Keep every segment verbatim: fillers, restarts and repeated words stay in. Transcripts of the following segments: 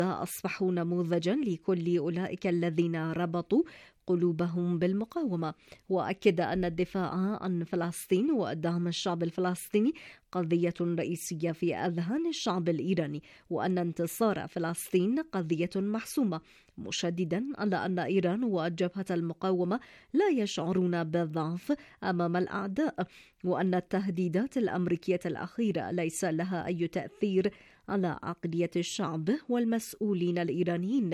أصبحوا نموذجا لكل أولئك الذين ربطوا قلوبهم بالمقاومة. وأكد أن الدفاع عن فلسطين ودعم الشعب الفلسطيني قضية رئيسية في أذهان الشعب الإيراني، وأن انتصار فلسطين قضية محسومة، مشددا على أن إيران وجبهة المقاومة لا يشعرون بالضعف أمام الأعداء، وأن التهديدات الأمريكية الأخيرة ليس لها أي تأثير على عقلية الشعب والمسؤولين الإيرانيين.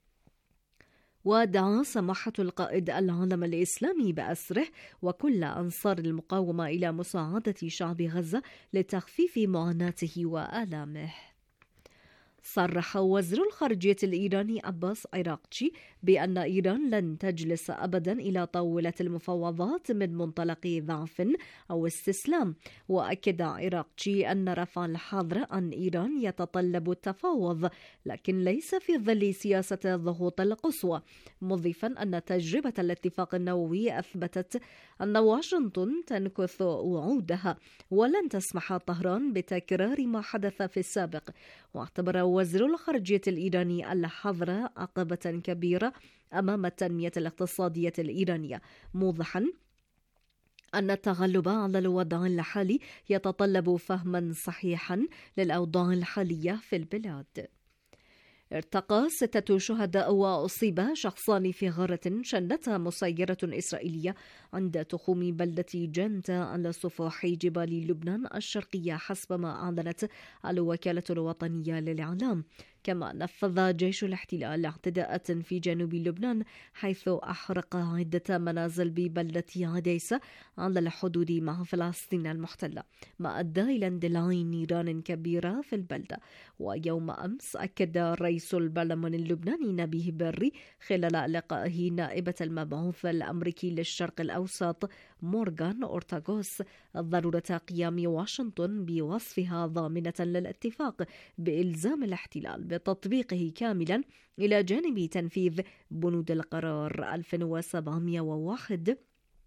ودعا سماحة القائد العالم الإسلامي بأسره وكل أنصار المقاومة إلى مساعدة شعب غزة لتخفيف معاناته وآلامه. صرح وزير الخارجية الإيراني عباس عراقچي بأن إيران لن تجلس أبدا إلى طاولة المفاوضات من منطلق ضعف أو استسلام. وأكد عراقچي أن رفع الحظر عن إيران يتطلب التفاوض، لكن ليس في ظل سياسة الضغوط القصوى، مضيفا أن تجربة الاتفاق النووي أثبتت أن واشنطن تنكث وعودها ولن تسمح طهران بتكرار ما حدث في السابق. واعتبر وزير الخارجية الإيراني الحظر عقبة كبيرة أمام التنمية الاقتصادية الإيرانية، موضحا أن التغلب على الوضع الحالي يتطلب فهما صحيحا للأوضاع الحالية في البلاد. ارتقى ستة شهداء وأصيب شخصان في غارة شنتها مسيرة إسرائيلية عند تخوم بلدة جنت على سفوح جبال لبنان الشرقية، حسب ما أعلنت الوكالة الوطنية للإعلام. كما نفذ جيش الاحتلال اعتداءات في جنوب لبنان، حيث أحرق عدة منازل ببلدة عديسة على الحدود مع فلسطين المحتلة، ما أدى إلى اندلاع نيران كبيرة في البلدة. ويوم أمس أكد رئيس البرلمان اللبناني نبيه بري خلال لقائه نائبة المبعوث الأمريكي للشرق الأوسط مورغان أورتاغوس ضرورة قيام واشنطن بوصفها ضامنة للاتفاق بإلزام الاحتلال بتطبيقه كاملا إلى جانب تنفيذ بنود القرار ألف وسبعمائة وواحد،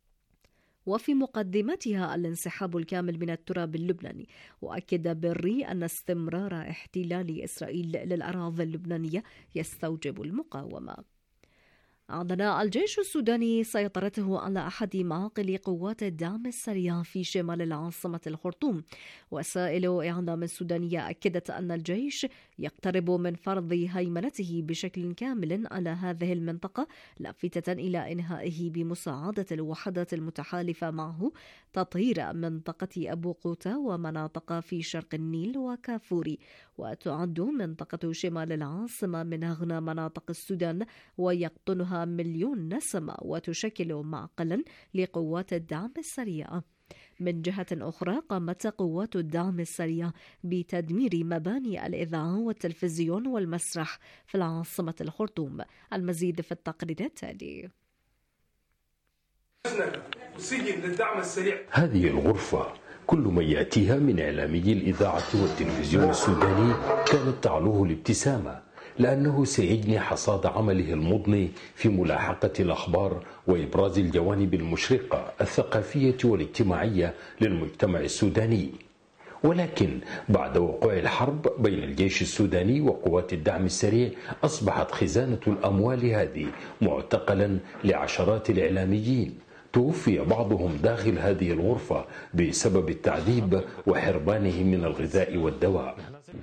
وفي مقدمتها الانسحاب الكامل من التراب اللبناني. وأكد بري أن استمرار احتلال إسرائيل للأراضي اللبنانية يستوجب المقاومة. أعلن الجيش السوداني سيطرته على أحد معاقل قوات الدعم السريع في شمال العاصمة الخرطوم. وسائل إعلام سودانية أكدت أن الجيش يقترب من فرض هيمنته بشكل كامل على هذه المنطقة، لافتة إلى إنهائه بمساعدة الوحدات المتحالفة معه تطهير منطقة أبو قوتة ومناطق في شرق النيل وكافوري. وتعد منطقة شمال العاصمة من أغنى مناطق السودان ويقطنها مليون نسمة، وتشكل معقلا لقوات الدعم السريع. من جهة أخرى، قامت قوات الدعم السريع بتدمير مباني الإذاعة والتلفزيون والمسرح في العاصمة الخرطوم. المزيد في التقرير التالي. هذه الغرفة كل من يأتيها من إعلامي الإذاعة والتلفزيون السوداني كانت تعلوه الابتسامة، لأنه سيجني حصاد عمله المضني في ملاحقة الأخبار وإبراز الجوانب المشرقة الثقافية والاجتماعية للمجتمع السوداني. ولكن بعد وقوع الحرب بين الجيش السوداني وقوات الدعم السريع، أصبحت خزانة الأموال هذه معتقلا لعشرات الإعلاميين، توفي بعضهم داخل هذه الغرفة بسبب التعذيب وحرمانه من الغذاء والدواء.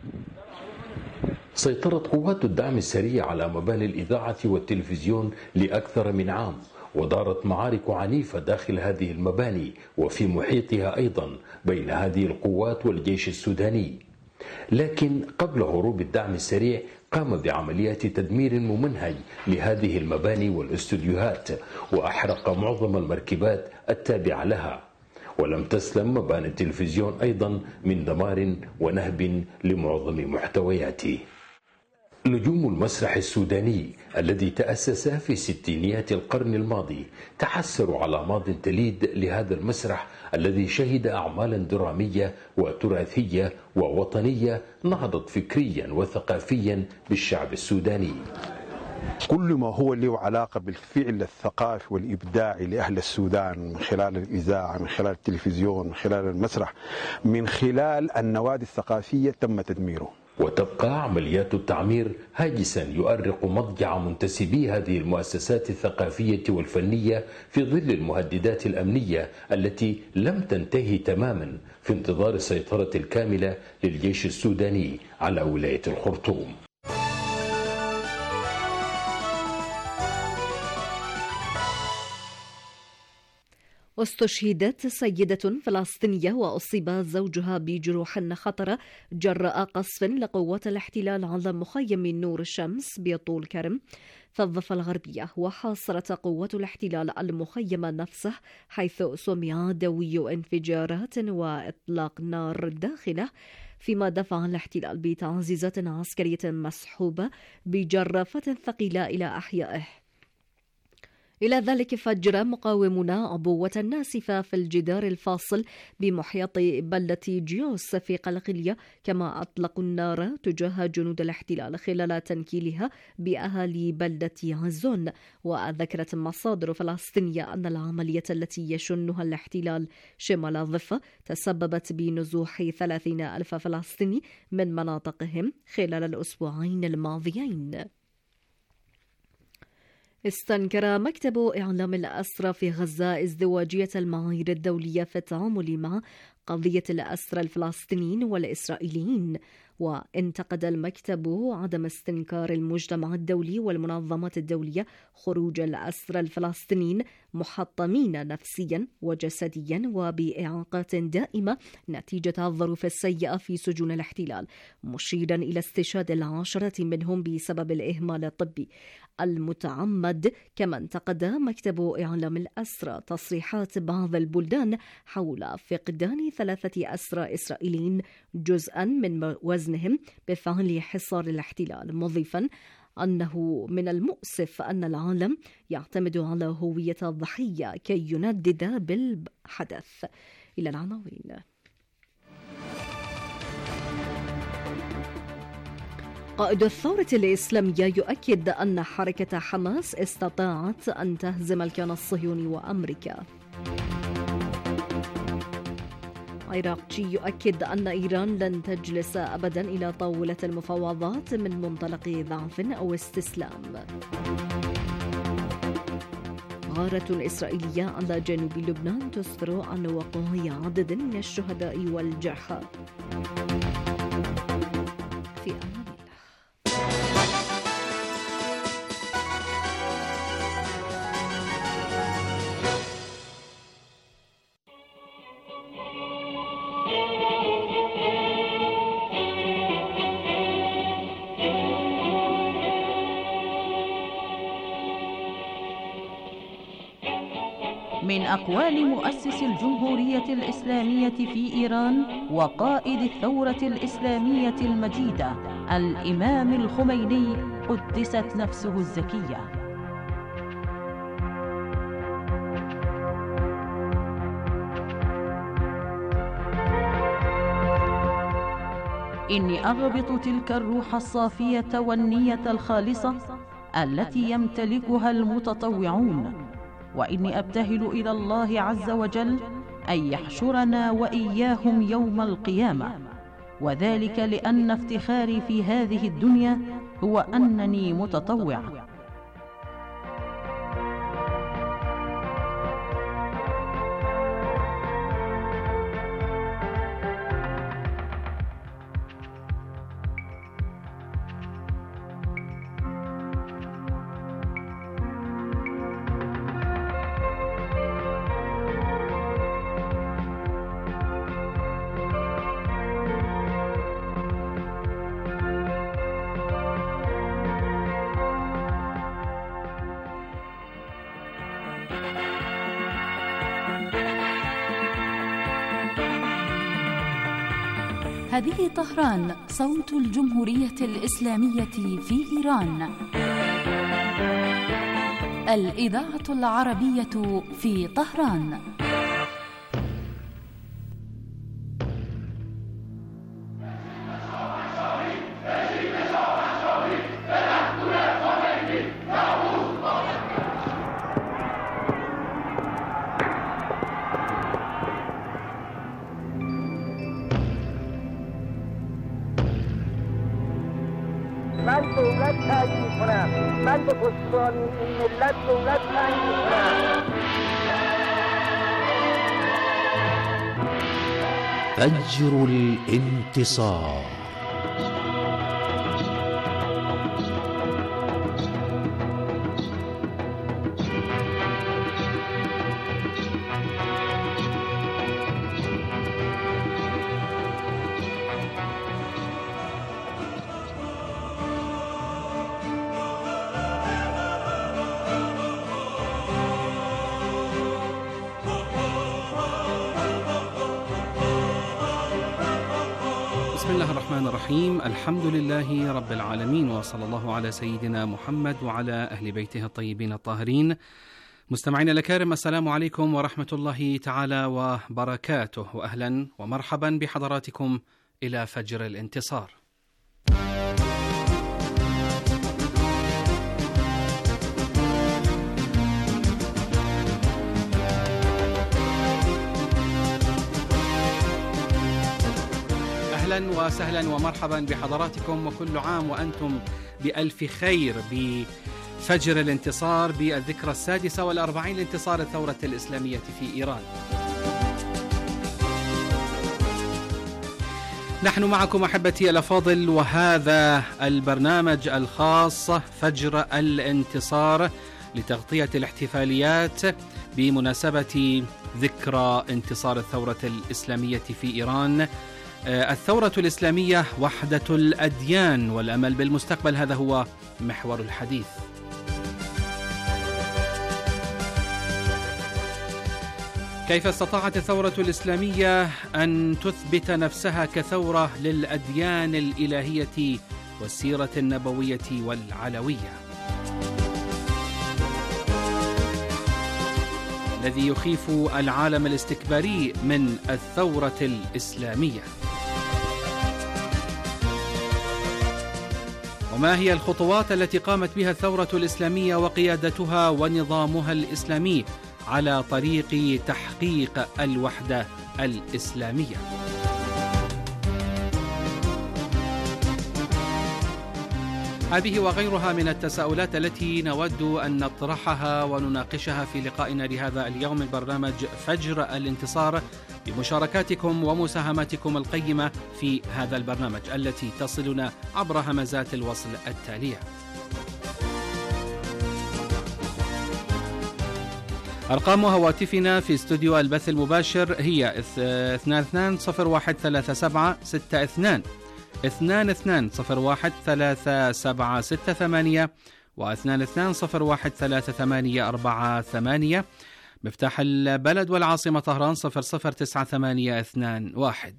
سيطرت قوات الدعم السريع على مباني الإذاعة والتلفزيون لأكثر من عام، ودارت معارك عنيفة داخل هذه المباني وفي محيطها أيضا بين هذه القوات والجيش السوداني. لكن قبل هروب الدعم السريع قام بعمليات تدمير ممنهج لهذه المباني والاستوديوهات، وأحرق معظم المركبات التابعة لها. ولم تسلم مباني التلفزيون أيضا من دمار ونهب لمعظم محتوياته. نجوم المسرح السوداني الذي تأسس في ستينيات القرن الماضي تحسروا على ماض تليد لهذا المسرح الذي شهد أعمالا درامية وتراثية ووطنية نهضت فكريا وثقافيا بالشعب السوداني. كل ما هو له علاقة بالفعل الثقافي والإبداعي لأهل السودان من خلال الإذاعة، من خلال التلفزيون، من خلال المسرح، من خلال النوادي الثقافية تم تدميره. وتبقى عمليات التعمير هاجسا يؤرق مضجع منتسبي هذه المؤسسات الثقافية والفنية في ظل المهددات الأمنية التي لم تنتهي تماما في انتظار السيطرة الكاملة للجيش السوداني على ولاية الخرطوم. استشهدت سيدة فلسطينية وأصيب زوجها بجروح خطرة جراء قصف لقوات الاحتلال على مخيم نور الشمس بطول كرم في الضفة الغربية. وحاصرت قوات الاحتلال المخيم نفسه حيث سمع دوي انفجارات وإطلاق نار داخله، فيما دفع الاحتلال بتعزيزات عسكرية مسحوبة بجرافات ثقيلة إلى أحيائه. إلى ذلك فجر مقاومون عبوة ناسفة في الجدار الفاصل بمحيط بلدة جيوس في قلقلية، كما أطلقوا النار تجاه جنود الاحتلال خلال تنكيلها بأهالي بلدة عزون. وذكرت مصادر فلسطينية أن العملية التي يشنها الاحتلال شمال الضفة تسببت بنزوح ثلاثين ألف فلسطيني من مناطقهم خلال الأسبوعين الماضيين. استنكر مكتب إعلام الأسرى في غزة ازدواجية المعايير الدولية في التعامل مع قضية الأسرى الفلسطينيين والإسرائيليين. وانتقد المكتب عدم استنكار المجتمع الدولي والمنظمات الدولية خروج الأسرى الفلسطينيين محطمين نفسيا وجسديا وبإعاقات دائمة نتيجة الظروف السيئة في سجون الاحتلال، مشيرا إلى استشهاد العشرة منهم بسبب الإهمال الطبي المتعمد. كما انتقد مكتب إعلام الأسرى تصريحات بعض البلدان حول فقدان ثلاثة أسرى إسرائيليين جزءا من وزنهم بفعل حصار الاحتلال، مضيفا أنه من المؤسف أن العالم يعتمد على هوية الضحية كي يندد بالحدث. إلى العناوين. قائد الثورة الإسلامية يؤكد أن حركة حماس استطاعت أن تهزم الكيان الصهيوني وأمريكا. عراقي يؤكد أن إيران لن تجلس أبدا إلى طاولة المفاوضات من منطلق ضعف أو استسلام. غارة إسرائيلية على جنوب لبنان تسفر عن وقوع عدد من الشهداء والجرحى. في أمان الله. من أقوال مؤسس الجمهورية الإسلامية في إيران وقائد الثورة الإسلامية المجيدة الإمام الخميني قدست نفسه الزكية. إني أغبط تلك الروح الصافية والنية الخالصة التي يمتلكها المتطوعون، وإني أبتهل إلى الله عز وجل أن يحشرنا وإياهم يوم القيامة، وذلك لأن افتخاري في هذه الدنيا هو أنني متطوع. هذه طهران، صوت الجمهورية الإسلامية في إيران. الإذاعة العربية في طهران. تعیین میکنم. من به پشتیبانی این ملت دولت تعیین میکنم. فجر الانتصار. بسم الله الرحمن الرحيم. الحمد لله رب العالمين، وصلى الله على سيدنا محمد وعلى أهل بيته الطيبين الطاهرين. مستمعينا الكرام، السلام عليكم ورحمة الله تعالى وبركاته، وأهلا ومرحبا بحضراتكم إلى فجر الانتصار. أهلا وسهلا ومرحبا بحضراتكم، وكل عام وأنتم بألف خير بفجر الانتصار، بالذكرى السادسة والأربعين لانتصار الثورة الإسلامية في إيران. نحن معكم أحبتي الأفاضل، وهذا البرنامج الخاص فجر الانتصار لتغطية الاحتفاليات بمناسبة ذكرى انتصار الثورة الإسلامية في إيران. الثورة الإسلامية، وحدة الأديان والأمل بالمستقبل، هذا هو محور الحديث. كيف استطاعت الثورة الإسلامية أن تثبت نفسها كثورة للأديان الإلهية والسيرة النبوية والعلوية؟ الذي يخيف العالم الاستكباري من الثورة الإسلامية. وما هي الخطوات التي قامت بها الثورة الإسلامية وقيادتها ونظامها الإسلامي على طريق تحقيق الوحدة الإسلامية؟ هذه وغيرها من التساؤلات التي نود أن نطرحها ونناقشها في لقائنا لهذا اليوم من برنامج فجر الانتصار، بمشاركاتكم ومساهماتكم القيمة في هذا البرنامج التي تصلنا عبر همزات الوصل التالية. أرقام هواتفنا في استوديو البث المباشر هي اثنان اثنان صفر واحد ثلاثة سبعة ستة اثنان، اثنان اثنان صفر واحد ثلاثة سبعة ستة ثمانية، واثنان اثنان صفر واحد ثلاثة ثمانية أربعة ثمانية. مفتاح البلد والعاصمة طهران صفر صفر تسعة ثمانية اثنان واحد.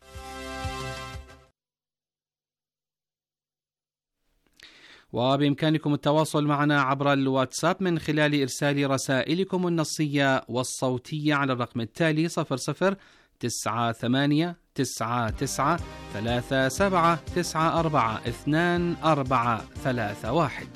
وبإمكانكم التواصل معنا عبر الواتساب من خلال إرسال رسائلكم النصية والصوتية على الرقم التالي صفر صفر تسعة ثمانية تسعة تسعة ثلاثة سبعة تسعة أربعة اثنان أربعة ثلاثة واحد.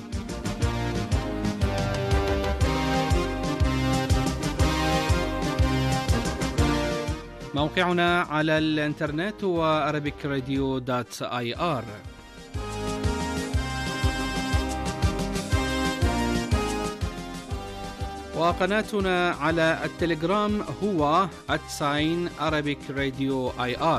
موقعنا على الانترنت هو arabic radio dot I R. وقناتنا على التليجرام هو at sign arabic radio I R.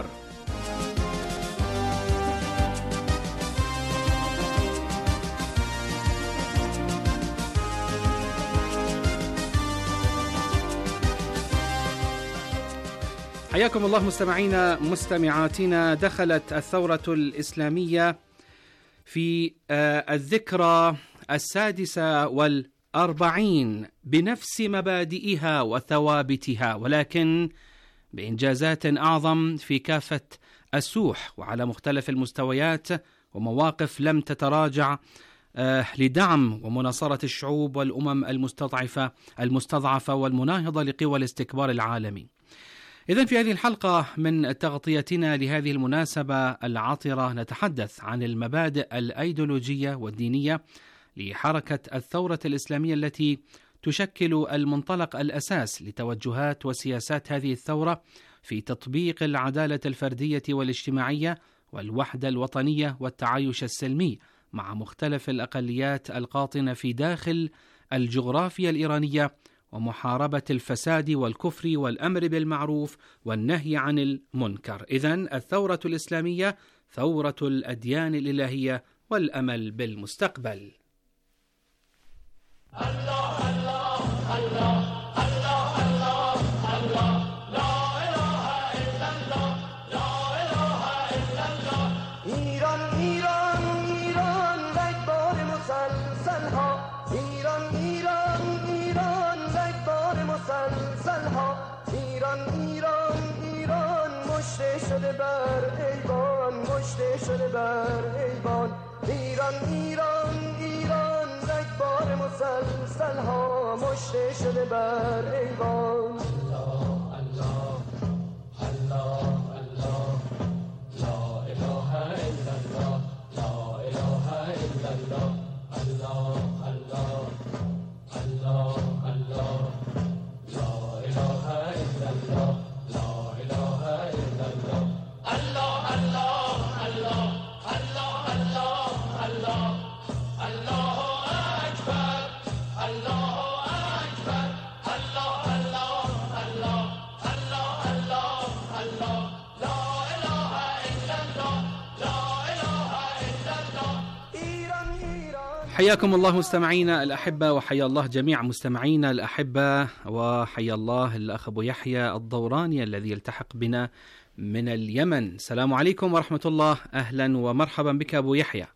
حياكم الله مستمعينا مستمعاتنا. دخلت الثورة الإسلامية في الذكرى السادسة والأربعين بنفس مبادئها وثوابتها، ولكن بإنجازات أعظم في كافة السوح وعلى مختلف المستويات، ومواقف لم تتراجع لدعم ومناصرة الشعوب والأمم المستضعفة المستضعفة والمناهضة لقوى الاستكبار العالمي. إذن في هذه الحلقة من تغطيتنا لهذه المناسبة العطرة نتحدث عن المبادئ الأيديولوجية والدينية لحركة الثورة الإسلامية التي تشكل المنطلق الأساس لتوجهات وسياسات هذه الثورة في تطبيق العدالة الفردية والاجتماعية والوحدة الوطنية والتعايش السلمي مع مختلف الأقليات القاطنة في داخل الجغرافيا الإيرانية، ومحاربة الفساد والكفر والأمر بالمعروف والنهي عن المنكر. إذن الثورة الإسلامية ثورة الأديان الإلهية والأمل بالمستقبل. الله الله الله الله الله الله لا إله إلا الله لا إله إلا الله. ایران ایران ایران رگبار مسلسل ها، ایران ایران ایران رگبار مسلسل ها، ایران ایران ایران مشته شده بر ایوان، مشته شده بر ایوان، ایران ایران ایران رگبار مسلسل ها، مشته شده بر ایوان. الله الله الله الله لا اله الا الله لا اله الا الله الله الله الله الله لا اله الا الله لا اله الا الله الله الله الله الله الله الله الله اکبر الله اکبر الله الله الله الله الله الله لا اله الا الله لا اله الا الله. ایران ایران. حياكم الله مستمعينا الأحبة، وحيا الله جميع مستمعينا الأحبة، وحيا الله الأخ أبو يحيى الضوراني الذي يلتحق بنا من اليمن. السلام عليكم ورحمة الله، أهلا ومرحبا بك أبو يحيى.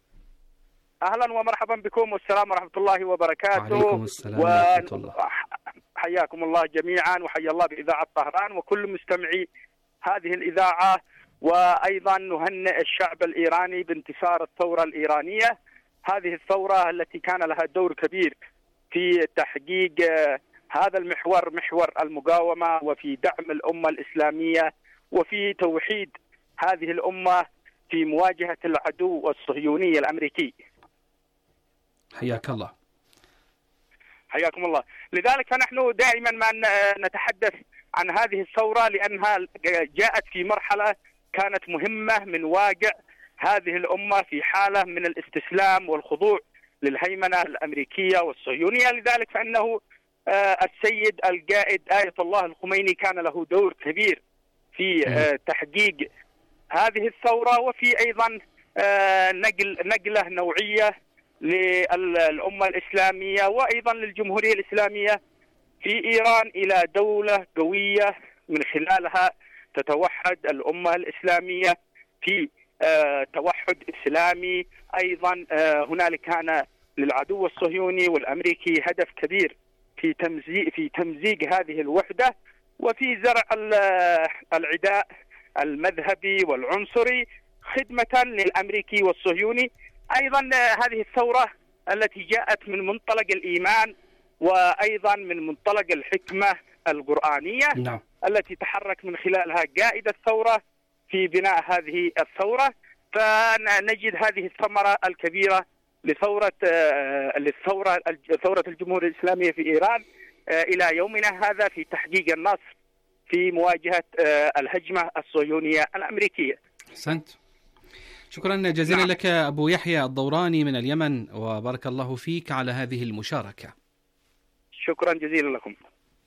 أهلا ومرحبا بكم، والسلام ورحمة الله وبركاته. وعليكم السلام ورحمة الله. حياكم الله جميعا، وحيا الله بإذاعة طهران وكل مستمعي هذه الإذاعة، وأيضا نهنئ الشعب الإيراني بانتصار الثورة الإيرانية، هذه الثورة التي كان لها دور كبير في تحقيق هذا المحور، محور المقاومة، وفي دعم الأمة الإسلامية، وفي توحيد هذه الأمة في مواجهة العدو الصهيوني الأمريكي. حياك الله. حياكم الله. لذلك فنحن دائما ما نتحدث عن هذه الثورة لأنها جاءت في مرحلة كانت مهمة من واقع هذه الأمة في حالة من الاستسلام والخضوع للهيمنة الأمريكية والصهيونية. لذلك فإنه السيد القائد آية الله الخميني كان له دور كبير في تحقيق هذه الثورة، وفي أيضا نقل نقلة نوعية للأمة الإسلامية وأيضا للجمهورية الإسلامية في إيران إلى دولة قوية من خلالها تتوحد الأمة الإسلامية في توحد إسلامي. أيضا هنالك كان للعدو الصهيوني والأمريكي هدف كبير في تمزيق في تمزيق هذه الوحدة، وفي زرع العداء المذهبي والعنصري خدمة للأمريكي والصهيوني. أيضا هذه الثورة التي جاءت من منطلق الإيمان وأيضا من منطلق الحكمة القرآنية، نعم. التي تحرك من خلالها قائد الثورة في بناء هذه الثورة، فنجد هذه الثمرة الكبيرة لثورة للثورة ثورة الجمهورية الإسلامية في إيران إلى يومنا هذا في تحقيق النصر في مواجهة الهجمة الصهيونية الأمريكية. أحسنت، شكرا جزيلا نعم. لك أبو يحيى الضوراني من اليمن، وبارك الله فيك على هذه المشاركة. شكرا جزيلا لكم.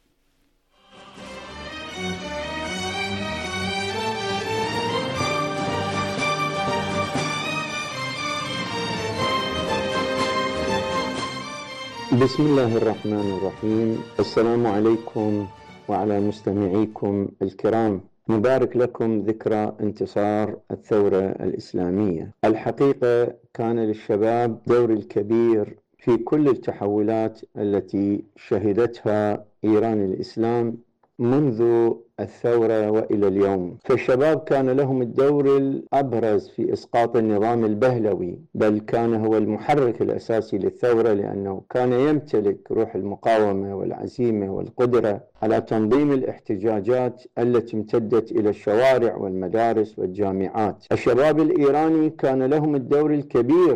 بسم الله الرحمن الرحيم. السلام عليكم وعلى مستمعيكم الكرام، نبارك لكم ذكرى انتصار الثورة الإسلامية. الحقيقة كان للشباب دور الكبير في كل التحولات التي شهدتها إيران الإسلام منذ الثورة وإلى اليوم، فالشباب كان لهم الدور الأبرز في إسقاط النظام البهلوي، بل كان هو المحرك الأساسي للثورة، لأنه كان يمتلك روح المقاومة والعزيمة والقدرة على تنظيم الاحتجاجات التي امتدت إلى الشوارع والمدارس والجامعات. الشباب الإيراني كان لهم الدور الكبير في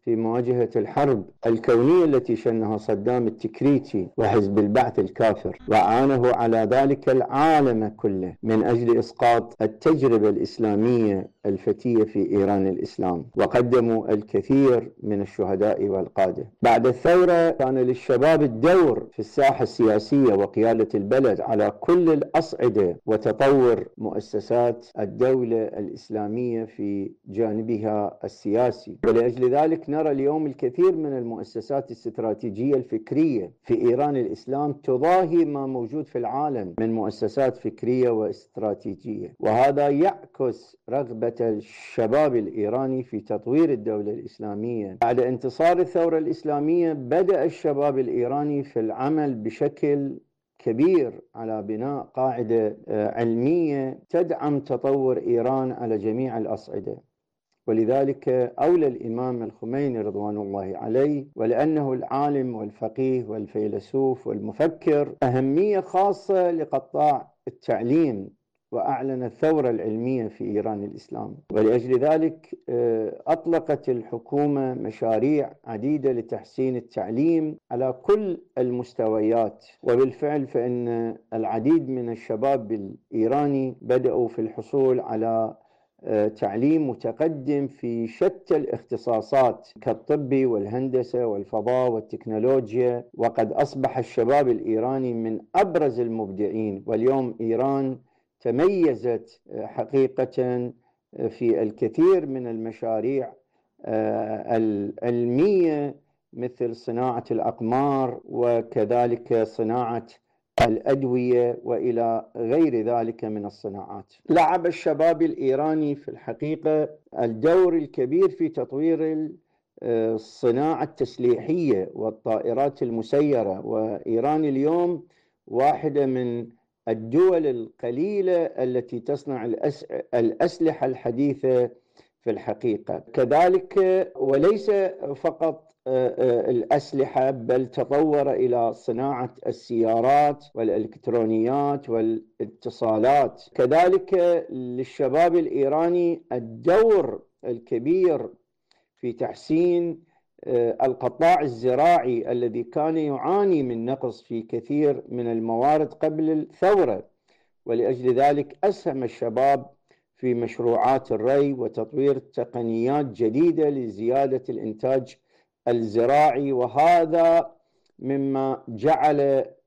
في مواجهة الحرب الكونية التي شنها صدام التكريتي وحزب البعث الكافر، وعانه على ذلك العالم كله من أجل إسقاط التجربة الإسلامية الفتية في إيران الإسلام، وقدموا الكثير من الشهداء والقادة. بعد الثورة كان للشباب الدور في الساحة السياسية وقيادة البلد على كل الأصعدة وتطور مؤسسات الدولة الإسلامية في جانبها السياسي. ولأجل ذلك نرى اليوم الكثير من المؤسسات الاستراتيجية الفكرية في إيران الإسلام تضاهي ما موجود في العالم من مؤسسات فكرية واستراتيجية، وهذا يعكس رغبة الشباب الإيراني في تطوير الدولة الإسلامية. بعد انتصار الثورة الإسلامية بدأ الشباب الإيراني في العمل بشكل كبير على بناء قاعدة علمية تدعم تطور إيران على جميع الأصعدة، ولذلك أولى الإمام الخميني رضوان الله عليه، ولأنه العالم والفقيه والفيلسوف والمفكر، أهمية خاصة لقطاع التعليم، وأعلن الثورة العلمية في إيران الإسلام. ولأجل ذلك أطلقت الحكومة مشاريع عديدة لتحسين التعليم على كل المستويات، وبالفعل فإن العديد من الشباب الإيراني بدأوا في الحصول على تعليم متقدم في شتى الاختصاصات كالطب والهندسة والفضاء والتكنولوجيا، وقد أصبح الشباب الإيراني من أبرز المبدعين. واليوم إيران تميزت حقيقة في الكثير من المشاريع العلمية مثل صناعة الأقمار وكذلك صناعة الأدوية وإلى غير ذلك من الصناعات. لعب الشباب الإيراني في الحقيقة الدور الكبير في تطوير الصناعة التسليحية والطائرات المسيرة، وإيران اليوم واحدة من الدول القليلة التي تصنع الأسلحة الحديثة في الحقيقة. كذلك وليس فقط الأسلحة، بل تطور إلى صناعة السيارات والإلكترونيات والاتصالات. كذلك للشباب الإيراني الدور الكبير في تحسين القطاع الزراعي الذي كان يعاني من نقص في كثير من الموارد قبل الثورة، ولأجل ذلك أسهم الشباب في مشروعات الري وتطوير تقنيات جديدة لزيادة الإنتاج الزراعي، وهذا مما جعل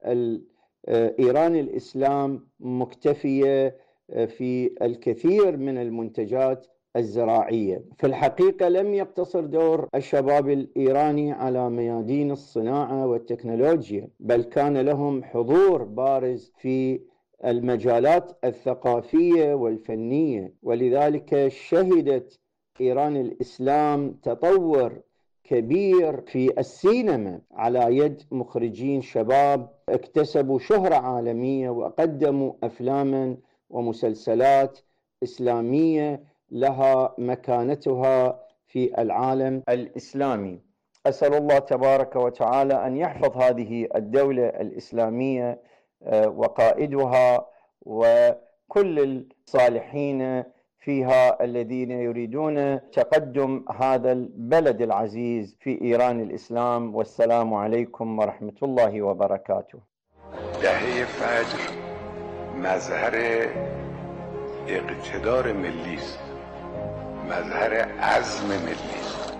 إيران الإسلام مكتفية في الكثير من المنتجات الزراعية. في الحقيقة لم يقتصر دور الشباب الإيراني على ميادين الصناعة والتكنولوجيا، بل كان لهم حضور بارز في المجالات الثقافية والفنية، ولذلك شهدت إيران الإسلام تطور كبير في السينما على يد مخرجين شباب اكتسبوا شهرة عالمية وقدموا أفلاما ومسلسلات إسلامية لها مكانتها في العالم الإسلامي. أسأل الله تبارك وتعالى أن يحفظ هذه الدولة الإسلامية وقائدها وكل الصالحين فيها الذين يريدون تقدم هذا البلد العزيز في إيران الإسلام. والسلام عليكم ورحمة الله وبركاته. دهه فجر مظهر اقتدار ملی است، مظهر عزم ملی است.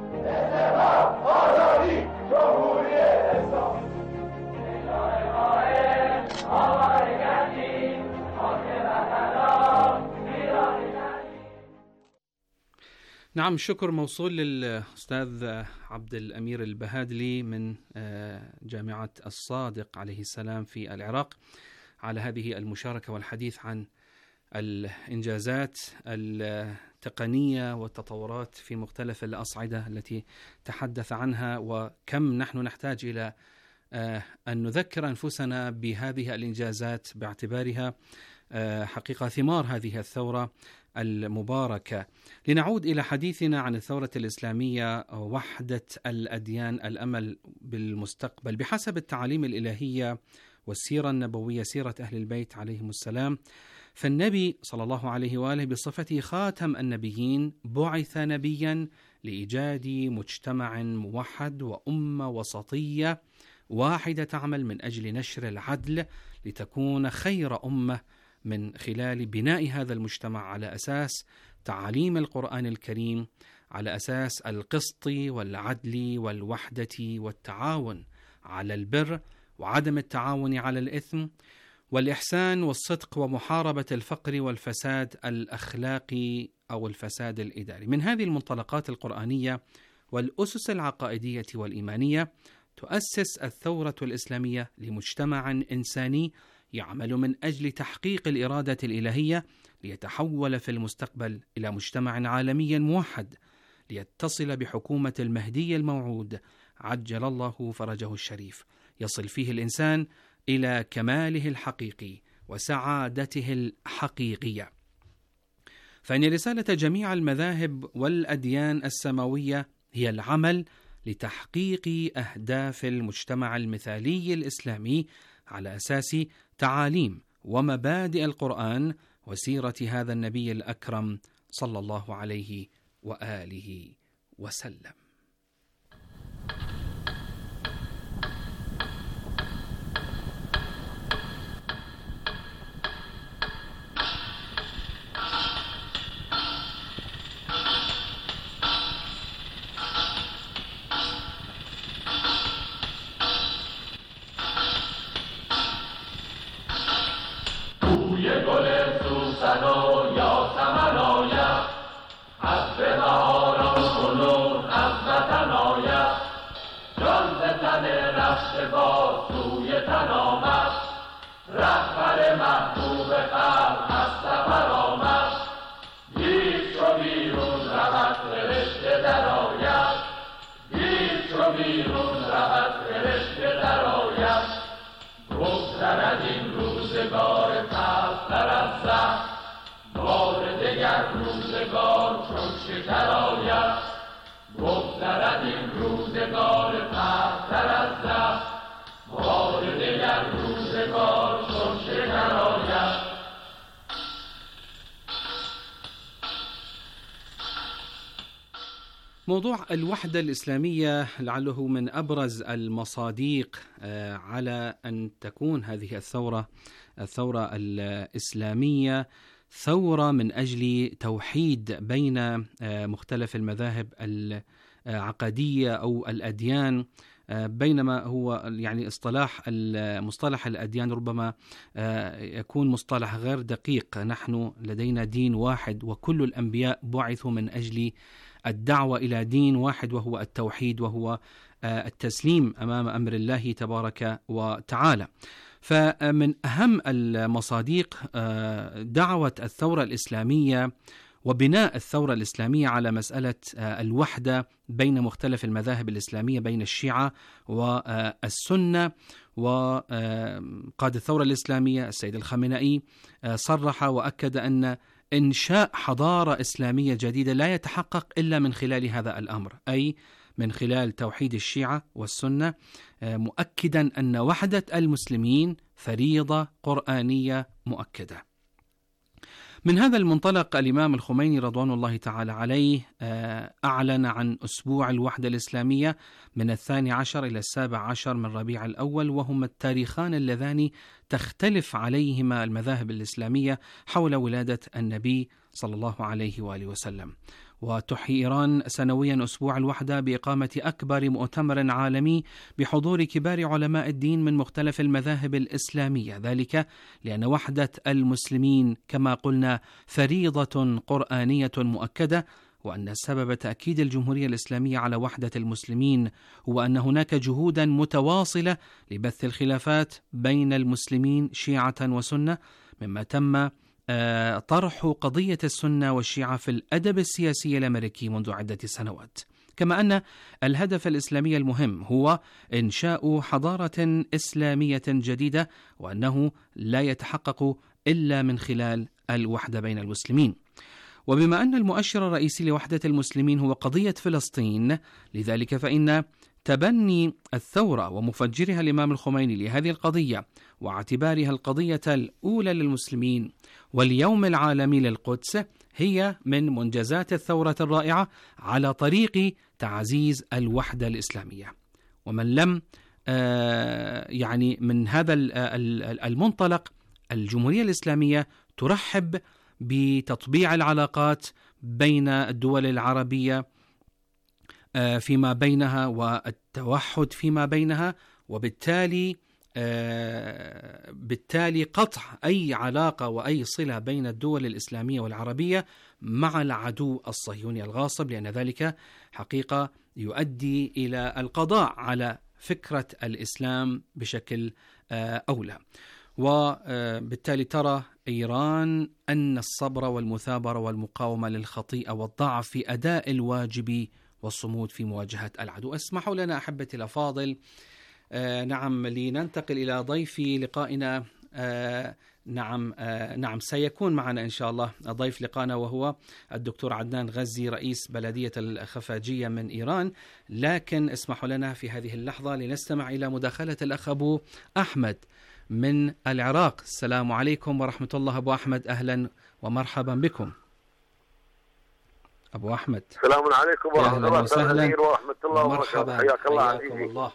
نعم، شكر موصول للأستاذ عبد الأمير البهادلي من جامعة الصادق عليه السلام في العراق على هذه المشاركة والحديث عن الإنجازات التقنية والتطورات في مختلف الأصعدة التي تحدث عنها، وكم نحن نحتاج إلى أن نذكر أنفسنا بهذه الإنجازات باعتبارها حقيقة ثمار هذه الثورة المباركة. لنعود إلى حديثنا عن الثورة الإسلامية، وحدة الأديان، الأمل بالمستقبل. بحسب التعاليم الإلهية والسيرة النبوية، سيرة أهل البيت عليهم السلام، فالنبي صلى الله عليه وآله بصفته خاتم النبيين بعث نبيا لإيجاد مجتمع موحد وأمة وسطية واحدة تعمل من أجل نشر العدل لتكون خير أمة من خلال بناء هذا المجتمع على أساس تعاليم القرآن الكريم، على أساس القسط والعدل والوحدة والتعاون على البر وعدم التعاون على الإثم والإحسان والصدق ومحاربة الفقر والفساد الأخلاقي أو الفساد الإداري. من هذه المنطلقات القرآنية والأسس العقائدية والإيمانية تؤسس الثورة الإسلامية لمجتمع إنساني يعمل من أجل تحقيق الإرادة الإلهية ليتحول في المستقبل إلى مجتمع عالمي موحد ليتصل بحكومة المهدي الموعود عجل الله فرجه الشريف، يصل فيه الإنسان إلى كماله الحقيقي وسعادته الحقيقية. فإن رسالة جميع المذاهب والأديان السماوية هي العمل لتحقيق أهداف المجتمع المثالي الإسلامي على أساس تعاليم ومبادئ القرآن وسيرة هذا النبي الأكرم صلى الله عليه وآله وسلم. موضوع الوحدة الإسلامية لعله من أبرز المصادق على أن تكون هذه الثورة الثورة الإسلامية ثورة من أجل توحيد بين مختلف المذاهب العقدية أو الأديان، بينما هو يعني اصطلاح مصطلح الأديان ربما يكون مصطلح غير دقيق. نحن لدينا دين واحد وكل الأنبياء بعثوا من أجل الدعوة إلى دين واحد وهو التوحيد، وهو التسليم أمام أمر الله تبارك وتعالى. فمن أهم المصادق دعوة الثورة الإسلامية وبناء الثورة الإسلامية على مسألة الوحدة بين مختلف المذاهب الإسلامية، بين الشيعة والسنة. وقاد الثورة الإسلامية السيد الخامنئي صرح وأكد أن إنشاء حضارة إسلامية جديدة لا يتحقق إلا من خلال هذا الأمر، أي من خلال توحيد الشيعة والسنة، مؤكدا أن وحدة المسلمين فريضة قرآنية مؤكدة. من هذا المنطلق الإمام الخميني رضوان الله تعالى عليه أعلن عن أسبوع الوحدة الإسلامية من الثاني عشر إلى السابع عشر من ربيع الأول، وهما التاريخان اللذان تختلف عليهما المذاهب الإسلامية حول ولادة النبي صلى الله عليه وآله وسلم. وتحيي إيران سنويا أسبوع الوحدة بإقامة أكبر مؤتمر عالمي بحضور كبار علماء الدين من مختلف المذاهب الإسلامية، ذلك لأن وحدة المسلمين كما قلنا فريضة قرآنية مؤكدة، وأن سبب تأكيد الجمهورية الإسلامية على وحدة المسلمين هو أن هناك جهودا متواصلة لبث الخلافات بين المسلمين شيعة وسنة، مما تم طرح قضية السنة والشيعة في الأدب السياسي الأمريكي منذ عدة سنوات. كما أن الهدف الإسلامي المهم هو إنشاء حضارة إسلامية جديدة، وأنه لا يتحقق إلا من خلال الوحدة بين المسلمين. وبما أن المؤشر الرئيسي لوحدة المسلمين هو قضية فلسطين، لذلك فإن تبني الثورة ومفجرها الإمام الخميني لهذه القضية واعتبارها القضية الأولى للمسلمين واليوم العالمي للقدس هي من منجزات الثورة الرائعة على طريق تعزيز الوحدة الإسلامية. ومن لم يعني من هذا المنطلق الجمهورية الإسلامية ترحب بتطبيع العلاقات بين الدول العربية فيما بينها والتوحد فيما بينها، وبالتالي بالتالي قطع أي علاقة وأي صلة بين الدول الإسلامية والعربية مع العدو الصهيوني الغاصب، لأن ذلك حقيقة يؤدي إلى القضاء على فكرة الإسلام بشكل أولى. وبالتالي ترى إيران أن الصبر والمثابرة والمقاومة للخطيئة والضعف في أداء الواجب والصمود في مواجهة العدو. اسمحوا لنا أحبتي الأفاضل آه نعم لننتقل إلى ضيف لقائنا. آه نعم آه نعم سيكون معنا إن شاء الله ضيف لقائنا وهو الدكتور عدنان غزي رئيس بلدية الخفاجية من إيران، لكن اسمحوا لنا في هذه اللحظة لنستمع إلى مداخلة الأخ أبو أحمد من العراق. السلام عليكم ورحمة الله أبو أحمد، أهلا ومرحبا بكم. أبو أحمد السلام عليكم ورحمة الله وسهلا ورحمة الله وبركاته. حياك الله عزيزي. الله.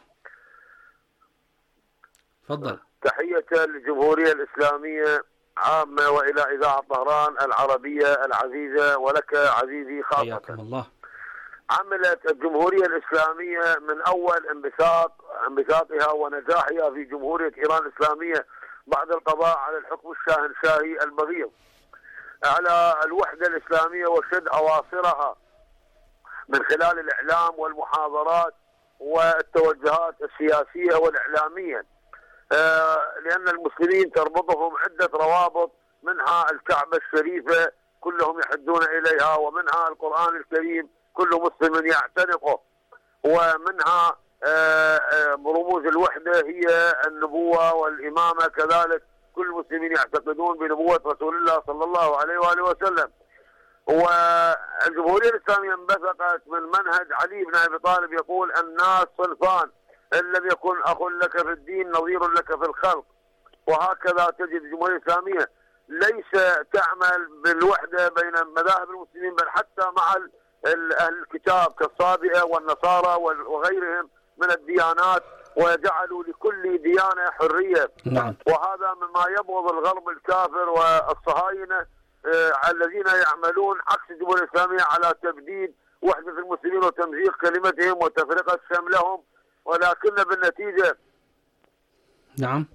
تفضل. تحية للجمهورية الإسلامية عامة وإلى إذاعة طهران العربية العزيزة ولك عزيزي خاصة. حياكم الله. عملت الجمهورية الإسلامية من أول انبساط انبساطها ونجاحها في جمهورية إيران الإسلامية بعد القضاء على الحكم الشاهنشاهي البغيض على الوحدة الإسلامية وشد أواصرها من خلال الإعلام والمحاضرات والتوجهات السياسية والإعلامية، آه لأن المسلمين تربطهم عدة روابط، منها الكعبة الشريفة كلهم يحدون إليها، ومنها القرآن الكريم كل مسلم يعتنقه، ومنها آه آه رموز الوحدة هي النبوة والإمامة، كذلك كل المسلمين يعتقدون بنبوة رسول الله صلى الله عليه وآله وسلم. والجمهورية الإسلامية انبثقت من منهج علي بن أبي طالب يقول الناس صنفان، إن لم يكن أخ لك في الدين نظير لك في الخلق. وهكذا تجد الجمهورية الإسلامية ليس تعمل بالوحدة بين مذاهب المسلمين، بل حتى مع أهل الكتاب كالصابئة والنصارى وغيرهم من الديانات، وجعلوا لكل ديانة حرية. نعم. وهذا مما يبغض الغرب الكافر والصهاينة آه الذين يعملون عكس الجمهورية الإسلامية على تبديد وحدة المسلمين وتمزيق كلمتهم وتفرقة شملهم، ولكن بالنتيجة. نعم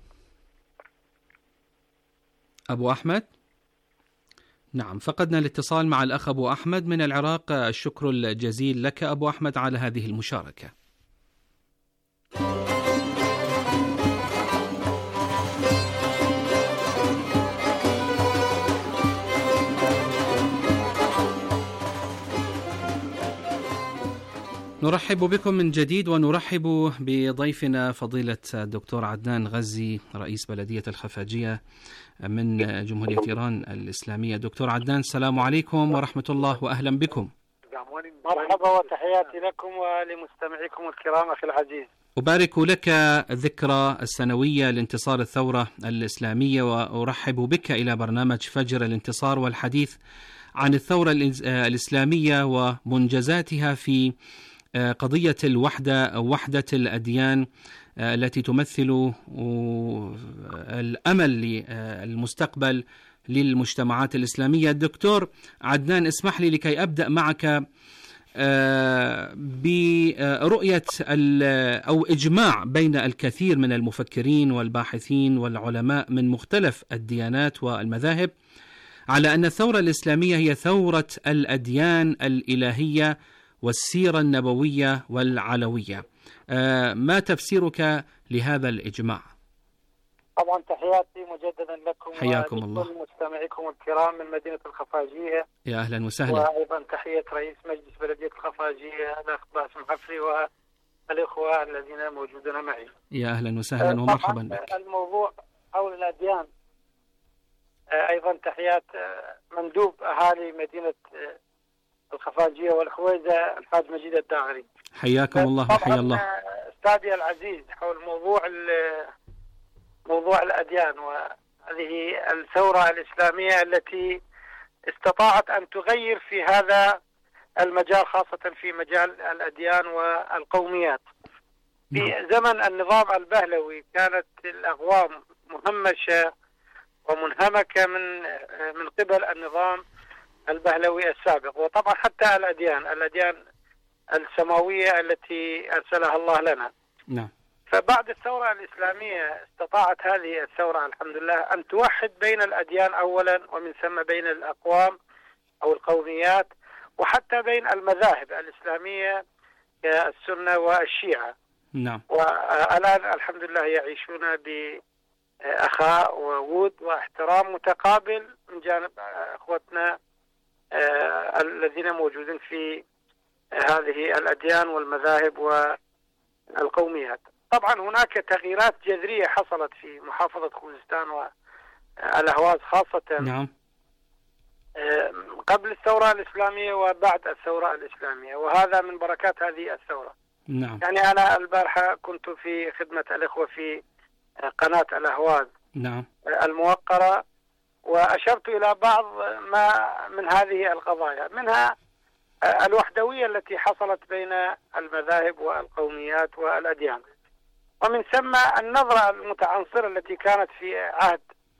أبو أحمد. نعم فقدنا الاتصال مع الأخ أبو أحمد من العراق. الشكر الجزيل لك أبو أحمد على هذه المشاركة. نرحب بكم من جديد، ونرحب بضيفنا فضيلة الدكتور عدنان غزي رئيس بلدية الخفاجية من جمهورية إيران الإسلامية. دكتور عدنان السلام عليكم ورحمة الله وأهلا بكم. مرحبا وتحياتي لكم ولمستمعيكم الكرام أخي العزيز. أبارك لك الذكرى السنوية لانتصار الثورة الإسلامية، وأرحب بك إلى برنامج فجر الانتصار والحديث عن الثورة الإسلامية ومنجزاتها في قضية الوحدة وحدة الأديان التي تمثل الأمل للمستقبل للمجتمعات الإسلامية. الدكتور عدنان اسمح لي لكي أبدأ معك برؤية أو إجماع بين الكثير من المفكرين والباحثين والعلماء من مختلف الديانات والمذاهب على أن الثورة الإسلامية هي ثورة الأديان الإلهية والسيرة النبوية والعلوية. ما تفسيرك لهذا الإجماع؟ طبعا تحياتي مجددا لكم حياكم الله مستمعيكم الكرام من مدينة الخفاجية. يا أهلا وسهلا. وأيضا تحية رئيس مجلس بلدية الخفاجية الأخ باسم حفري والإخوة الذين موجودون معي. يا أهلا وسهلا ومرحبا بك. الموضوع حول الأديان أيضا تحيات مندوب أهالي مدينة الخفاجية والخويزة الحاج مجيد الداغري. حياكم الله وحيا الله. أستاذي العزيز، حول موضوع موضوع الأديان وهذه الثورة الإسلامية التي استطاعت أن تغير في هذا المجال، خاصة في مجال الأديان والقوميات. في زمن النظام البهلوي كانت الأقوام مهمشة ومنهمكة من من قبل النظام البهلوي السابق، وطبعا حتى الأديان الأديان السماوية التي أرسلها الله لنا. نعم. فبعد الثورة الإسلامية استطاعت هذه الثورة الحمد لله أن توحد بين الأديان أولا، ومن ثم بين الأقوام أو القوميات، وحتى بين المذاهب الإسلامية كالسنة والشيعة. نعم. والآن الحمد لله يعيشون بأخاء وود واحترام متقابل من جانب أخوتنا الذين موجودين في هذه الأديان والمذاهب والقوميات. طبعا هناك تغييرات جذرية حصلت في محافظة خوزستان والأهواز خاصة. نعم. قبل الثورة الإسلامية وبعد الثورة الإسلامية، وهذا من بركات هذه الثورة. نعم. يعني أنا البارحة كنت في خدمة الإخوة في قناة الأهواز نعم. الموقرة، وأشرت إلى بعض ما من هذه القضايا، منها الوحدوية التي حصلت بين المذاهب والقوميات والأديان، ومن ثم النظرة المتعنصرة التي كانت في عهد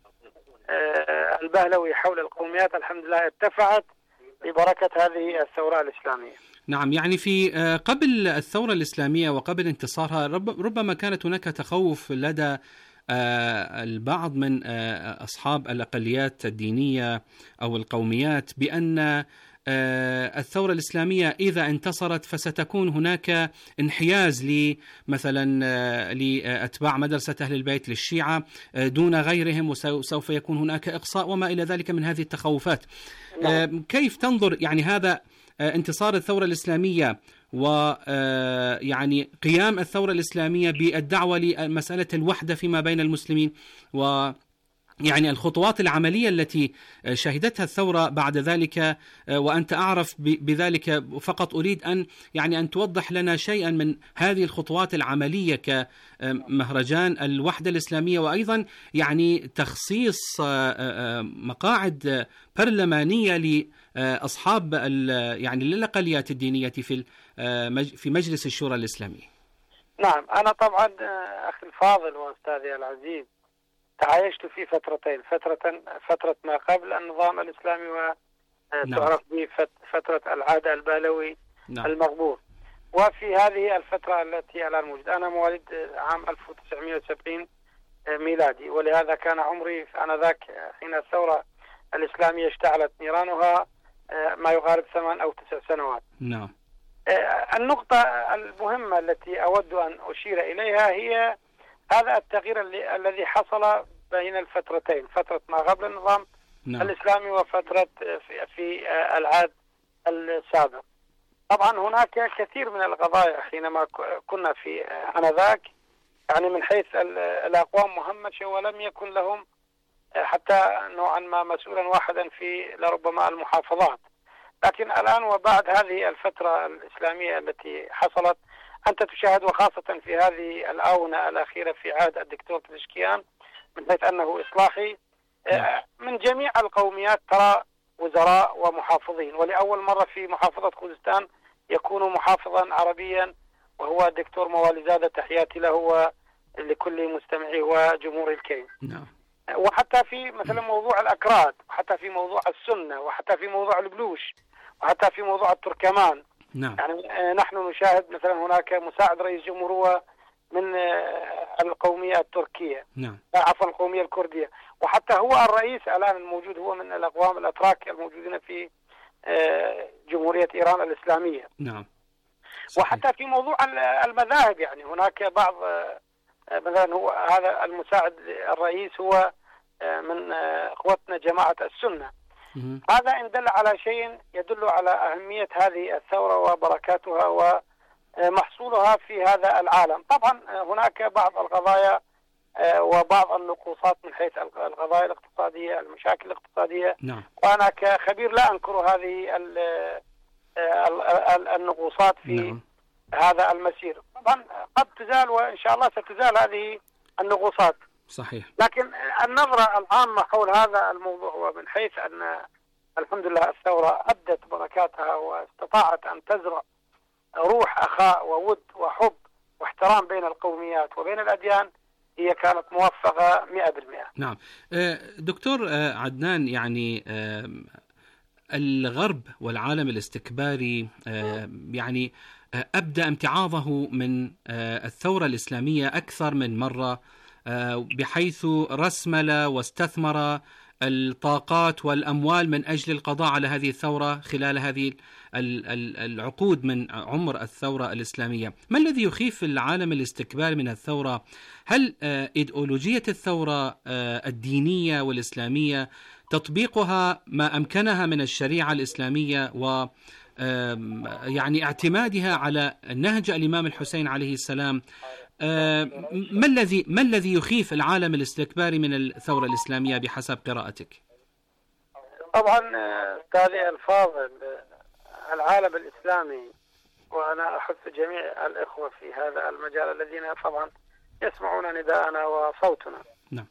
البهلوي حول القوميات الحمد لله ارتفعت ببركة هذه الثورة الإسلامية. نعم. يعني في قبل الثورة الإسلامية وقبل انتصارها ربما كانت هناك تخوف لدى البعض من أصحاب الأقليات الدينية أو القوميات بأن الثورة الإسلامية إذا انتصرت فستكون هناك انحياز مثلا لأتباع مدرسة أهل البيت للشيعة دون غيرهم، وسوف يكون هناك إقصاء وما إلى ذلك من هذه التخوفات. نعم. كيف تنظر يعني هذا انتصار الثورة الإسلامية ويعني قيام الثورة الإسلامية بالدعوة لمسألة الوحدة فيما بين المسلمين، و يعني الخطوات العملية التي شهدتها الثورة بعد ذلك، وأنت أعرف بذلك، فقط أريد أن يعني أن توضح لنا شيئا من هذه الخطوات العملية كمهرجان الوحدة الإسلامية، وأيضا يعني تخصيص مقاعد برلمانية لأصحاب يعني للأقليات الدينية في في مجلس الشورى الإسلامي. نعم. أنا طبعا أخي الفاضل وأستاذي العزيز تعايشت في فترتين، فترة فترة ما قبل النظام الإسلامي وتعرف به فترة العهد البهلوي نعم. المغبور، وفي هذه الفترة التي الآن موجودة. أنا مواليد عام ألف وتسعمائة وسبعين ميلادي، ولهذا كان عمري آنذاك حين الثورة الإسلامية اشتعلت نيرانها ما يقارب ثمان أو تسع سنوات. نعم. النقطة المهمة التي أود أن أشير إليها هي هذا التغيير الذي حصل بين الفترتين، فترة ما قبل النظام نعم. الإسلامي وفترة في, في العهد السابق. طبعا هناك كثير من القضايا حينما كنا في آنذاك، يعني من حيث الأقوام مهمشة ولم يكن لهم حتى نوعا ما مسؤولا واحدا في لربما المحافظات. لكن الآن وبعد هذه الفترة الإسلامية التي حصلت، أنت تشاهد وخاصة في هذه الآونة الأخيرة في عهد الدكتور بزشكيان من حيث أنه إصلاحي من جميع القوميات ترى وزراء ومحافظين، ولأول مرة في محافظة خوزستان يكون محافظا عربيا وهو الدكتور موالي زادة، تحياتي له ولكل مستمعيه وجمهور الكين. نعم. وحتى في مثلا موضوع الأكراد، وحتى في موضوع السنة، وحتى في موضوع البلوش، وحتى في موضوع التركمان. نعم. يعني نحن نشاهد مثلا هناك مساعد رئيس جمهور من القومية التركية، نعم. عفوا القومية الكردية، وحتى هو الرئيس الآن الموجود هو من الأقوام الأتراك الموجودين في جمهورية إيران الإسلامية. نعم. وحتى في موضوع المذاهب، يعني هناك بعض مثلا هو هذا المساعد الرئيس هو من اخوتنا جماعة السنة. هذا إن دل على شيء يدل على أهمية هذه الثورة وبركاتها ومحصولها في هذا العالم. طبعا هناك بعض القضايا وبعض النقوصات من حيث القضايا الاقتصادية، المشاكل الاقتصادية. نعم. وأنا كخبير لا أنكر هذه النقوصات في نعم. هذا المسير. طبعا قد تزال وإن شاء الله ستزال هذه النقوصات. صحيح. لكن النظرة العامة حول هذا الموضوع، ومن حيث أن الحمد لله الثورة أدت بركاتها واستطاعت أن تزرع روح أخاء وود وحب واحترام بين القوميات وبين الأديان، هي كانت موفقة مئة بالمئة. نعم. دكتور عدنان، يعني الغرب والعالم الاستكباري يعني أبدأ امتعاضه من الثورة الإسلامية أكثر من مرة، بحيث رسمل واستثمر الطاقات والأموال من أجل القضاء على هذه الثورة خلال هذه العقود من عمر الثورة الإسلامية. ما الذي يخيف العالم الاستكباري من الثورة؟ هل إيديولوجية الثورة الدينية والإسلامية تطبيقها ما أمكنها من الشريعة الإسلامية و يعني اعتمادها على نهج الإمام الحسين عليه السلام؟ ما الذي ما الذي يخيف العالم الاستكباري من الثورة الإسلامية بحسب قراءتك؟ طبعا أستاذي الفاضل، العالم الإسلامي، وأنا أحث جميع الإخوة في هذا المجال الذين طبعا يسمعون نداءنا وصوتنا. نعم.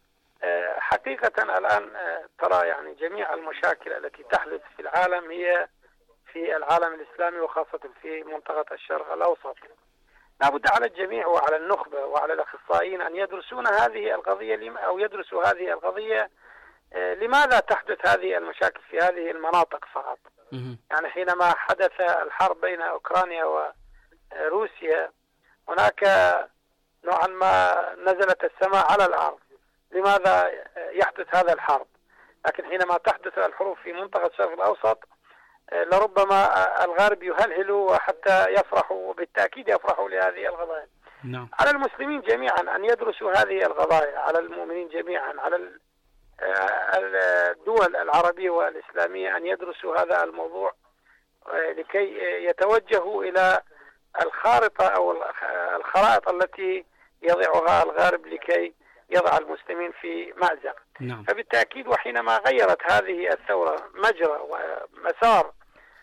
حقيقة الآن ترى يعني جميع المشاكل التي تحدث في العالم هي في العالم الإسلامي، وخاصة في منطقة الشرق الأوسط. لابد على الجميع وعلى النخبة وعلى الأخصائيين أن يدرسون هذه القضية، أو يدرسوا هذه القضية لماذا تحدث هذه المشاكل في هذه المناطق فقط. يعني حينما حدث الحرب بين أوكرانيا وروسيا هناك نوعا ما نزلت السماء على الأرض، لماذا يحدث هذا الحرب؟ لكن حينما تحدث الحروب في منطقة الشرق الأوسط لربما الغرب يهلهلوا وحتى يفرحوا، وبالتأكيد يفرحوا لهذه القضايا. نعم. على المسلمين جميعا أن يدرسوا هذه القضايا، على المؤمنين جميعا، على الدول العربية والإسلامية أن يدرسوا هذا الموضوع لكي يتوجهوا إلى الخارطة أو الخرائط التي يضعها الغرب لكي يضع المسلمين في مأزق. نعم. فبالتأكيد وحينما غيرت هذه الثورة مجرى ومسار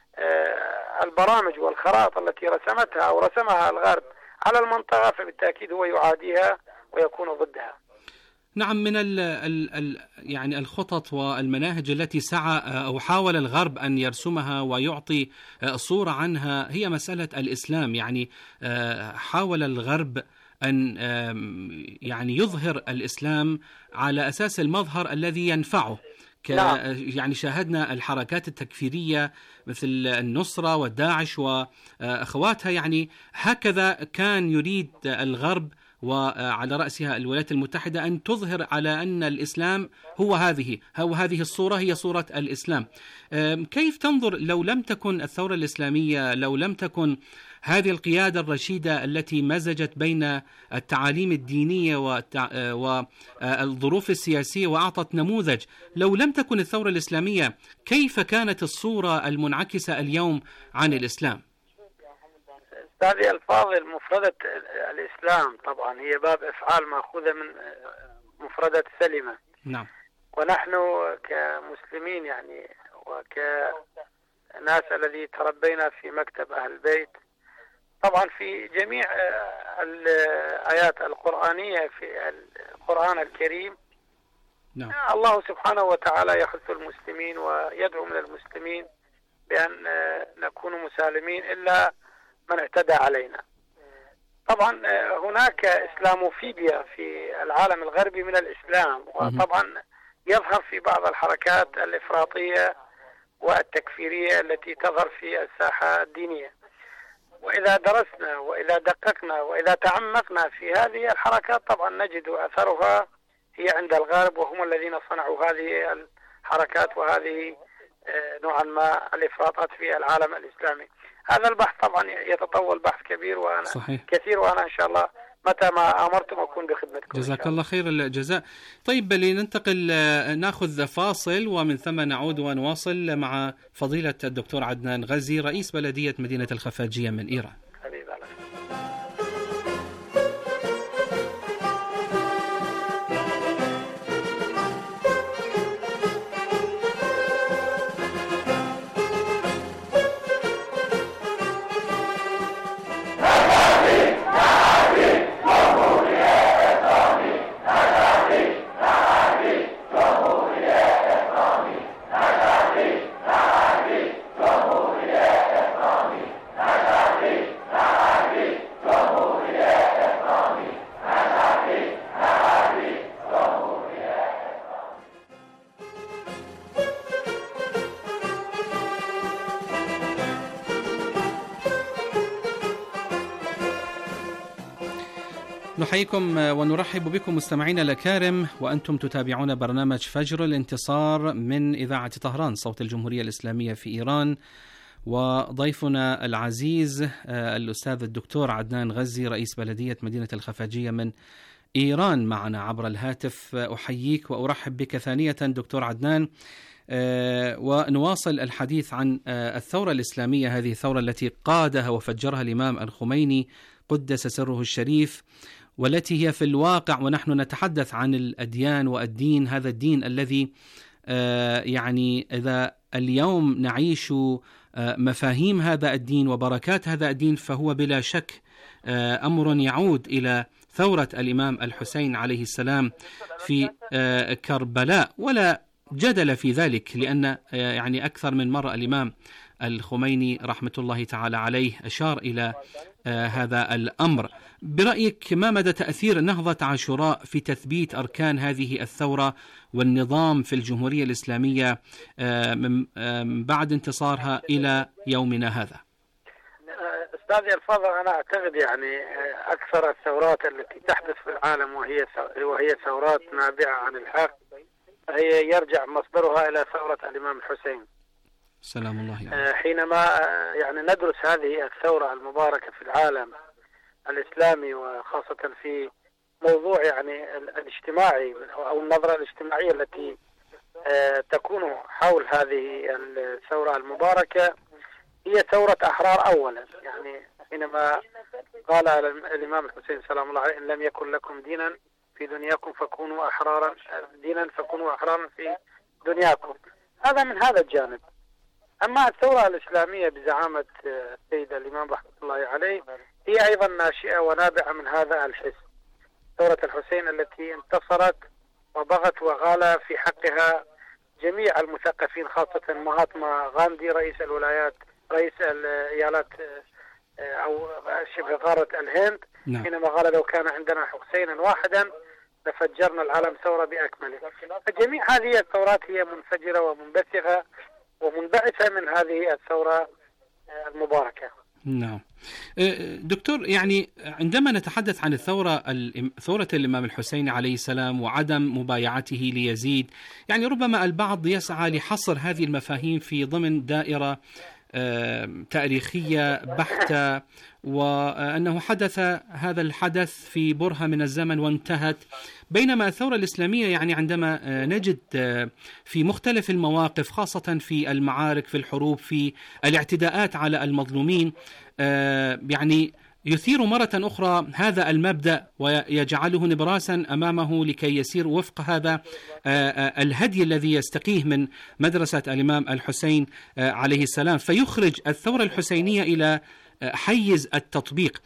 البرامج والخرائط التي رسمتها أو رسمها الغرب على المنطقة، فبالتأكيد هو يعاديها ويكون ضدها. نعم. من ال ال ال يعني الخطط والمناهج التي سعى أو حاول الغرب أن يرسمها ويعطي صورة عنها هي مسألة الإسلام. يعني حاول الغرب أن يعني يظهر الإسلام على أساس المظهر الذي ينفعه. يعني شاهدنا الحركات التكفيرية مثل النصرة والداعش وأخواتها، يعني هكذا كان يريد الغرب وعلى رأسها الولايات المتحدة أن تظهر على أن الإسلام هو هذه هو هذه الصورة، هي صورة الإسلام. كيف تنظر لو لم تكن الثورة الإسلامية، لو لم تكن هذه القيادة الرشيدة التي مزجت بين التعاليم الدينية والظروف السياسية وأعطت نموذج، لو لم تكن الثورة الإسلامية كيف كانت الصورة المنعكسة اليوم عن الإسلام؟ أستاذي الفاضل، مفردة الإسلام طبعا هي باب إفعال مأخوذة من مفردة سلمة. نعم. ونحن كمسلمين يعني وكناس الذي تربينا في مكتب أهل البيت، طبعا في جميع الآيات القرآنية في القرآن الكريم نعم. الله سبحانه وتعالى يحث المسلمين ويدعو من المسلمين بأن نكون مسالمين إلا من اعتدى علينا. طبعا هناك إسلاموفيبيا في العالم الغربي من الإسلام، وطبعا يظهر في بعض الحركات الإفراطية والتكفيرية التي تظهر في الساحة الدينية. وإذا درسنا وإذا دققنا وإذا تعمقنا في هذه الحركات طبعا نجد أثرها هي عند الغرب، وهم الذين صنعوا هذه الحركات وهذه نوعا ما الإفراطات في العالم الإسلامي. هذا البحث طبعا يتطول بحث كبير وأنا صحيح. كثير، وأنا إن شاء الله متى ما أمرتم أكون بخدمتكم. جزاك الله خير الجزاء. طيب لننتقل ناخذ فاصل ومن ثم نعود ونواصل مع فضيلة الدكتور عدنان غزي رئيس بلدية مدينة الخفاجية من إيران. نحييكم ونرحب بكم مستمعينا الأكارم، وأنتم تتابعون برنامج فجر الانتصار من إذاعة طهران صوت الجمهورية الإسلامية في إيران. وضيفنا العزيز الأستاذ الدكتور عدنان غزي رئيس بلدية مدينة الخفاجية من إيران معنا عبر الهاتف. أحييك وأرحب بك ثانية دكتور عدنان، ونواصل الحديث عن الثورة الإسلامية، هذه الثورة التي قادها وفجرها الإمام الخميني قدس سره الشريف، والتي هي في الواقع ونحن نتحدث عن الأديان والدين، هذا الدين الذي يعني إذا اليوم نعيش مفاهيم هذا الدين وبركات هذا الدين فهو بلا شك أمر يعود إلى ثورة الإمام الحسين عليه السلام في كربلاء، ولا جدل في ذلك، لأن يعني أكثر من مرة الإمام الخميني رحمة الله تعالى عليه أشار إلى هذا الأمر. برأيك ما مدى تأثير نهضة عاشوراء في تثبيت أركان هذه الثورة والنظام في الجمهورية الإسلامية من بعد انتصارها إلى يومنا هذا؟ أستاذي الفاضل، أنا أعتقد يعني أكثر الثورات التي تحدث في العالم وهي وهي ثورات نابعة عن الحق هي يرجع مصدرها إلى ثورة الإمام الحسين سلام الله عليه. حينما يعني ندرس هذه الثورة المباركة في العالم الإسلامي، وخاصة في موضوع يعني الاجتماعي أو النظرة الاجتماعية التي تكون حول هذه الثورة المباركة، هي ثورة أحرار أولا. يعني حينما قال الإمام الحسين سلام الله عليه: إن لم يكن لكم دينا في دنياكم فكونوا أحرارا دينا فكونوا أحرارا في دنياكم. هذا من هذا الجانب. أما الثورة الإسلامية بزعامة السيد الإمام رحمة الله عليه هي أيضا ناشئة ونابعة من هذا الحس. ثورة الحسين التي انتصرت وبغت وغالى في حقها جميع المثقفين، خاصة مهاتما غاندي رئيس الولايات رئيس الإيالات أو شبه قارة الهند، نعم. حينما قال: لو كان عندنا حسينا واحدا لفجرنا العالم ثورة بأكمله. فجميع هذه الثورات هي منفجرة ومنبثقة ومنبعثة من هذه الثورة المباركة. نعم دكتور، يعني عندما نتحدث عن الثورة ثورة الإمام الحسين عليه السلام وعدم مبايعته ليزيد، يعني ربما البعض يسعى لحصر هذه المفاهيم في ضمن دائرة تاريخية بحتة، وأنه حدث هذا الحدث في برهة من الزمن وانتهت، بينما الثورة الإسلامية يعني عندما نجد في مختلف المواقف، خاصة في المعارك في الحروب في الاعتداءات على المظلومين، يعني يثير مرة أخرى هذا المبدأ ويجعله نبراسا أمامه لكي يسير وفق هذا الهدي الذي يستقيه من مدرسة الإمام الحسين عليه السلام، فيخرج الثورة الحسينية إلى حيز التطبيق.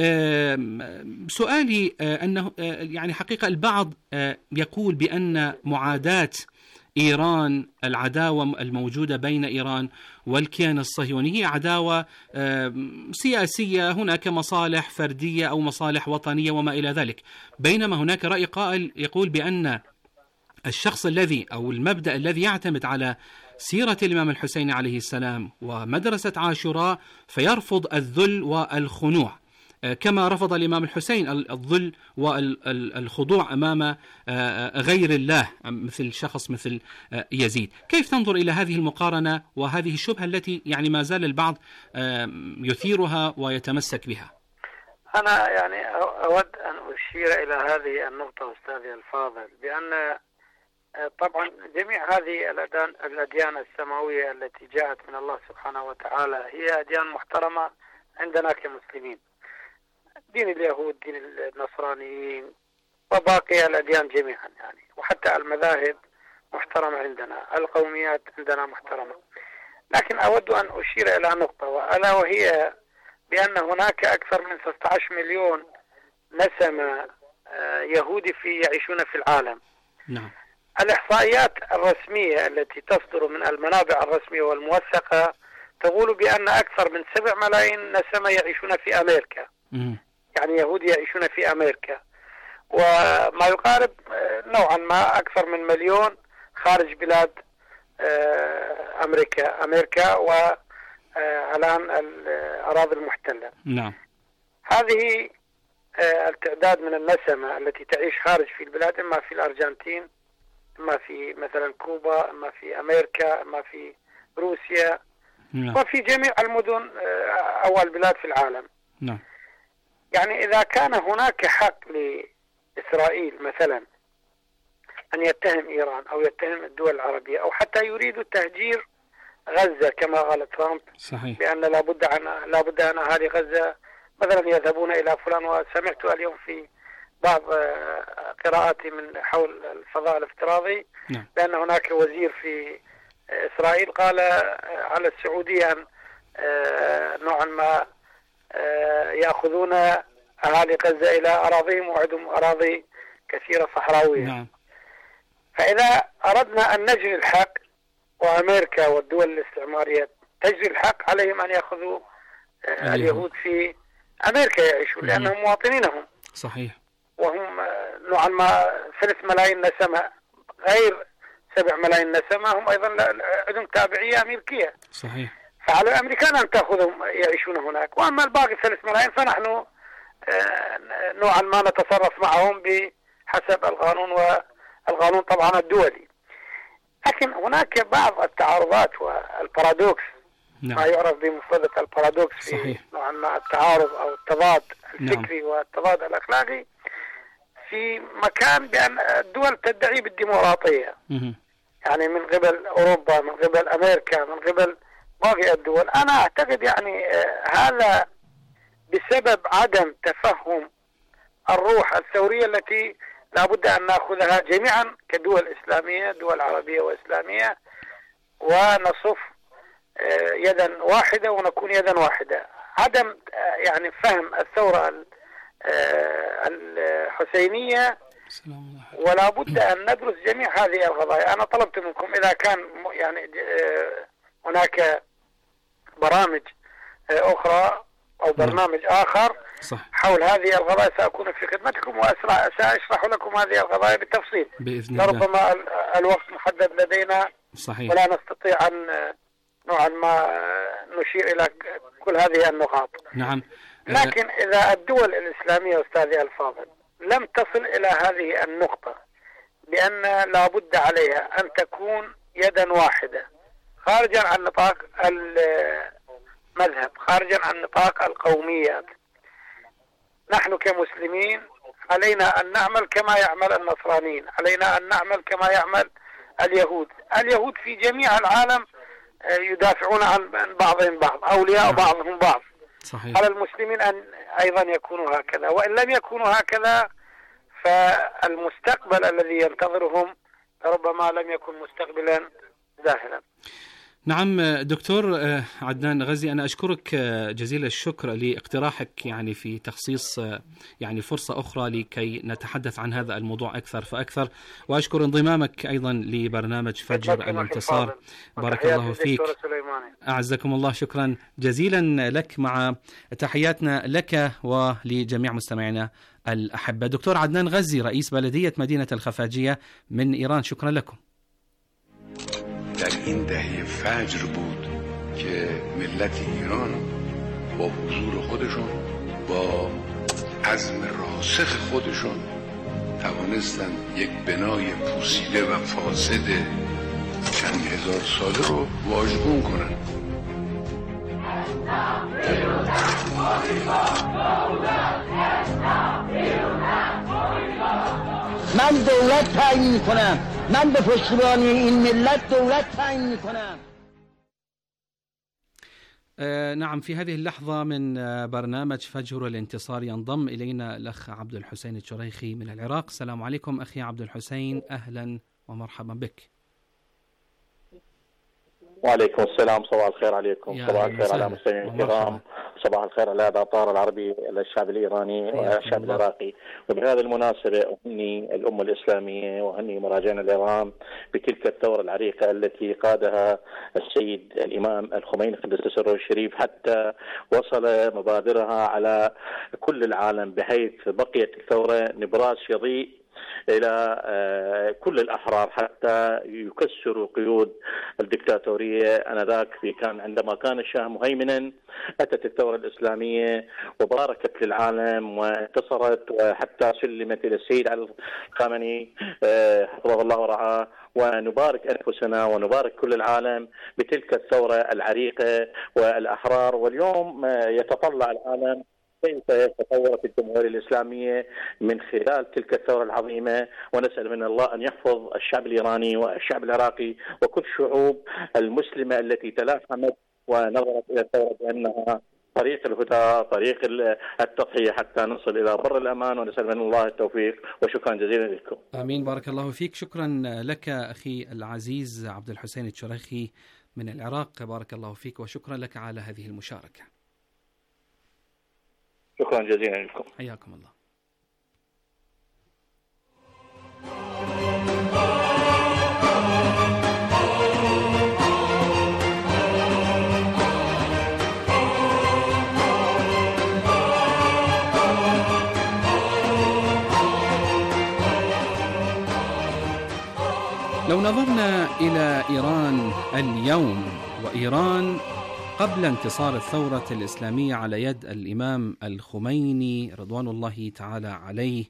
سؤالي أنه يعني حقيقة البعض يقول بأن معاداة إيران، العداوة الموجودة بين إيران والكيان الصهيوني هي عداوة سياسية، هناك مصالح فردية أو مصالح وطنية وما إلى ذلك، بينما هناك رأي قائل يقول بأن الشخص الذي أو المبدأ الذي يعتمد على سيرة الإمام الحسين عليه السلام ومدرسة عاشوراء فيرفض الذل والخنوع، كما رفض الإمام الحسين الذل والخضوع أمام غير الله مثل شخص مثل يزيد. كيف تنظر إلى هذه المقارنة وهذه الشبهة التي يعني ما زال البعض يثيرها ويتمسك بها؟ أنا يعني أود أن أشير إلى هذه النقطة أستاذي الفاضل، بأن طبعا جميع هذه الأديان السماوية التي جاءت من الله سبحانه وتعالى هي أديان محترمة عندنا كمسلمين، دين اليهود، دين النصرانيين، وباقي الأديان جميعا يعني، وحتى المذاهب محترمة عندنا، القوميات عندنا محترمة. لكن أود أن أشير إلى نقطة، وألا وهي بأن هناك أكثر من ستة عشر مليون نسمة يهودي في يعيشون في العالم. نعم. الإحصائيات الرسمية التي تصدر من المنابع الرسمية والموثقة تقول بأن أكثر من سبع ملايين نسمة يعيشون في أمريكا. م. يعني يهود يعيشون في أمريكا، وما يقارب نوعا ما أكثر من مليون خارج بلاد أمريكا أمريكا والآن الأراضي المحتلة. نعم. هذه التعداد من النسمة التي تعيش خارج في البلاد، إما في الأرجنتين، إما في مثلا كوبا، إما في أمريكا، إما في روسيا، نعم. وفي جميع المدن أو البلاد في العالم. نعم. يعني إذا كان هناك حق لإسرائيل مثلا أن يتهم إيران أو يتهم الدول العربية أو حتى يريد تهجير غزة كما قال ترامب، صحيح. بأن لابد عن لابد أن أهالي غزة مثلا يذهبون إلى فلان. وسمعت اليوم في بعض قراءاتي من حول الفضاء الافتراضي، نعم. بأن هناك وزير في إسرائيل قال على السعودية أن نوعا ما يأخذون أهالي غزة إلى أراضيهم وعندهم أراضي كثيرة صحراوية. نعم. فإذا أردنا أن نجري الحق، وأمريكا والدول الاستعمارية تجري الحق، عليهم أن يأخذوا أيوه. اليهود في أمريكا يعيشون لأنهم مواطنينهم. صحيح. وهم نوعا ما ثلاث ملايين نسمة غير سبع ملايين نسمة، هم أيضا عندهم تابعية أمريكية. صحيح. فعلى الأمريكان أن تأخذهم يعيشون هناك، وأما الباقي ثلاث ملايين فنحن نوعا ما نتصرف معهم بحسب القانون، والقانون طبعا الدولي. لكن هناك بعض التعارضات والبارادوكس، نعم. ما يعرف بمفردة البارادوكس في صحيح. نوعا ما التعارض أو التضاد الفكري، نعم. والتضاد الأخلاقي في مكان بأن الدول تدعي بالديمقراطية، مه. يعني من قبل أوروبا، من قبل أمريكا، من قبل باقي الدول. أنا أعتقد يعني هذا بسبب عدم تفهم الروح الثورية التي لابد أن نأخذها جميعا كدول إسلامية، دول عربية وإسلامية، ونصف يدا واحدة ونكون يدا واحدة. عدم يعني فهم الثورة الحسينية، ولا بد أن ندرس جميع هذه القضايا. أنا طلبت منكم إذا كان يعني هناك برامج أخرى أو برنامج آخر صح. حول هذه القضايا سأكون في خدمتكم وسأشرح لكم هذه القضايا بالتفصيل بإذن الله. ربما الوقت محدد لدينا، صحيح. ولا نستطيع أن نوعا ما نشير إلى كل هذه النقاط. نعم. لكن إذا الدول الإسلامية أستاذي الفاضل لم تصل إلى هذه النقطة بأن لا بد عليها أن تكون يدا واحدة خارجا عن نطاق المذهب، خارجا عن نطاق القوميات، نحن كمسلمين علينا أن نعمل كما يعمل النصرانيين، علينا أن نعمل كما يعمل اليهود. اليهود في جميع العالم يدافعون عن بعضهم بعض، أولياء بعضهم بعض. صحيح. على المسلمين أن أيضا يكونوا هكذا، وإن لم يكونوا هكذا فالمستقبل الذي ينتظرهم ربما لم يكن مستقبلا زاهرا. نعم دكتور عدنان غزي، أنا أشكرك جزيل الشكر لاقتراحك يعني في تخصيص يعني فرصة أخرى لكي نتحدث عن هذا الموضوع أكثر فأكثر، وأشكر انضمامك أيضا لبرنامج فجر الانتصار. بارك الله فيك، أعزكم الله، شكرا جزيلا لك، مع تحياتنا لك ولجميع مستمعينا الأحبة. دكتور عدنان غزي رئيس بلدية مدينة الخفاجية من إيران، شكرا لكم. در این دهه فجر بود که ملت ایران با حضور خودشون، با عزم راسخ خودشون توانستن یک بنای پوسیده و فاسد چند هزار ساله رو واژگون کنن. من دولت تعیین میکنم، من به پشتیبانی این ملت دولت تعیین میکنم. آه نعم، في هذه اللحظة من آه برنامج فجر الانتصار ينضم إلينا الأخ عبد الحسين الشريخي من العراق. السلام عليكم أخي عبد الحسين، أهلا ومرحبا بك. وعليكم السلام، صباح الخير عليكم، صباح الخير على المستمعين الكرام، صباح الخير على هذا الأطار العربي للشعب الإيراني والشعب العراقي. وبهذه المناسبة أهني الأمة الإسلامية وأهني مراجعنا الإيران بتلك الثورة العريقة التي قادها السيد الإمام الخميني قدس سره الشريف حتى وصل مبادرها على كل العالم، بحيث بقيت الثورة نبراس يضيء إلى كل الأحرار حتى يكسروا قيود الدكتاتورية آنذاك. كان عندما كان الشاه مهيمنا أتت الثورة الإسلامية وباركت للعالم وانتصرت، وحتى سلمت إلى السيد علي الخامنئي حفظه الله ورعاه. ونبارك أنفسنا ونبارك كل العالم بتلك الثورة العريقة والأحرار. واليوم يتطلع العالم كيف تطورت الجمهورية الإسلامية من خلال تلك الثورة العظيمة، ونسأل من الله أن يحفظ الشعب الإيراني والشعب العراقي وكل الشعوب المسلمة التي تلاحمت ونظرت إلى الثورة بأنها طريق الهدى، طريق التضحية حتى نصل إلى بر الأمان، ونسأل من الله التوفيق. وشكرا جزيلا لكم. آمين، بارك الله فيك. شكرا لك أخي العزيز عبد الحسين الشريخي من العراق، بارك الله فيك، وشكرا لك على هذه المشاركة. شكرا جزيلا لكم. حياكم الله. لو نظرنا إلى إيران اليوم، وإيران قبل انتصار الثورة الإسلامية على يد الإمام الخميني رضوان الله تعالى عليه،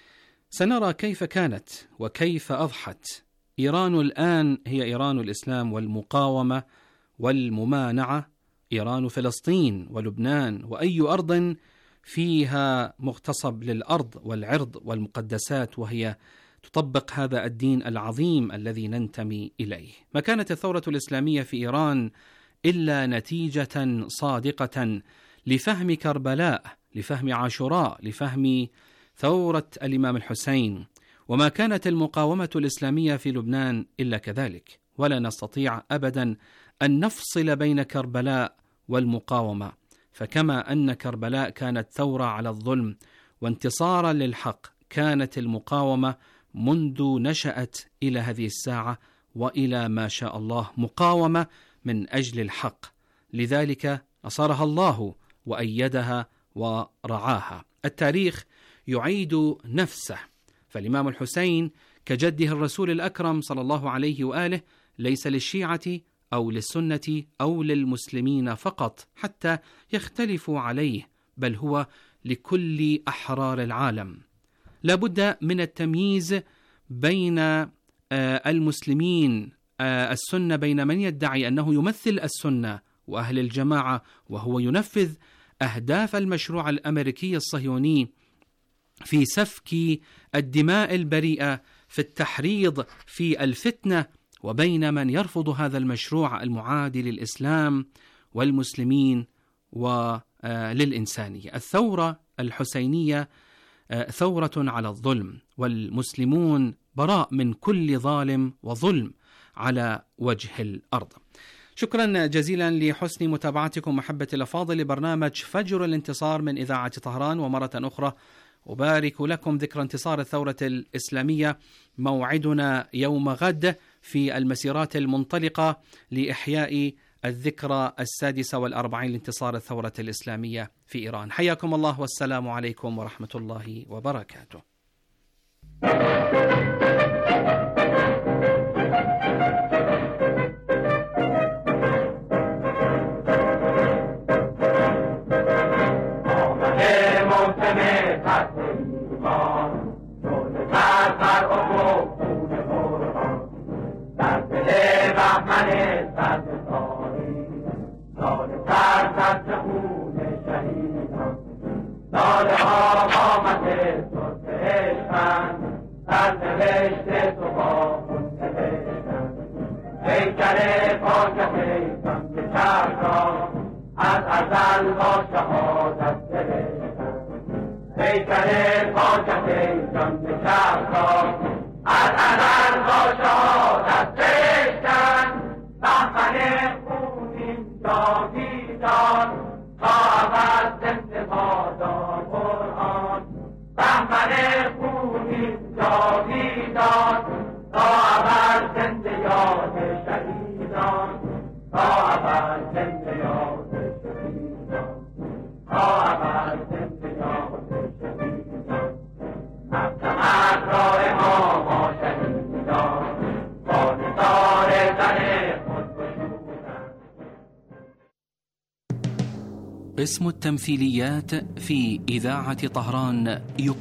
سنرى كيف كانت وكيف أضحت. إيران الآن هي إيران الإسلام والمقاومة والممانعة، إيران فلسطين ولبنان وأي أرض فيها مغتصب للأرض والعرض والمقدسات، وهي تطبق هذا الدين العظيم الذي ننتمي إليه. ما كانت الثورة الإسلامية في إيران إلا نتيجة صادقة لفهم كربلاء، لفهم عاشوراء، لفهم ثورة الإمام الحسين. وما كانت المقاومة الإسلامية في لبنان إلا كذلك. ولا نستطيع أبدا أن نفصل بين كربلاء والمقاومة، فكما أن كربلاء كانت ثورة على الظلم وانتصارا للحق، كانت المقاومة منذ نشأت إلى هذه الساعة وإلى ما شاء الله مقاومة من أجل الحق، لذلك نصرها الله وأيدها ورعاها. التاريخ يعيد نفسه، فالإمام الحسين كجده الرسول الأكرم صلى الله عليه وآله ليس للشيعة أو للسنة أو للمسلمين فقط حتى يختلفوا عليه، بل هو لكل أحرار العالم. لا بد من التمييز بين المسلمين السنة، بين من يدعي أنه يمثل السنة وأهل الجماعة وهو ينفذ أهداف المشروع الأمريكي الصهيوني في سفك الدماء البريئة، في التحريض في الفتنة، وبين من يرفض هذا المشروع المعادي للإسلام والمسلمين وللإنسانية. الثورة الحسينية ثورة على الظلم، والمسلمون براء من كل ظالم وظلم على وجه الأرض. شكرا جزيلا لحسن متابعتكم محبة الأفاضل لبرنامج فجر الانتصار من إذاعة طهران. ومرة أخرى أبارك لكم ذكرى انتصار الثورة الإسلامية. موعدنا يوم غد في المسيرات المنطلقة لإحياء الذكرى السادسة والأربعين لانتصار الثورة الإسلامية في إيران. حياكم الله، والسلام عليكم ورحمة الله وبركاته. Oh, قسم التمثيليات في إذاعة طهران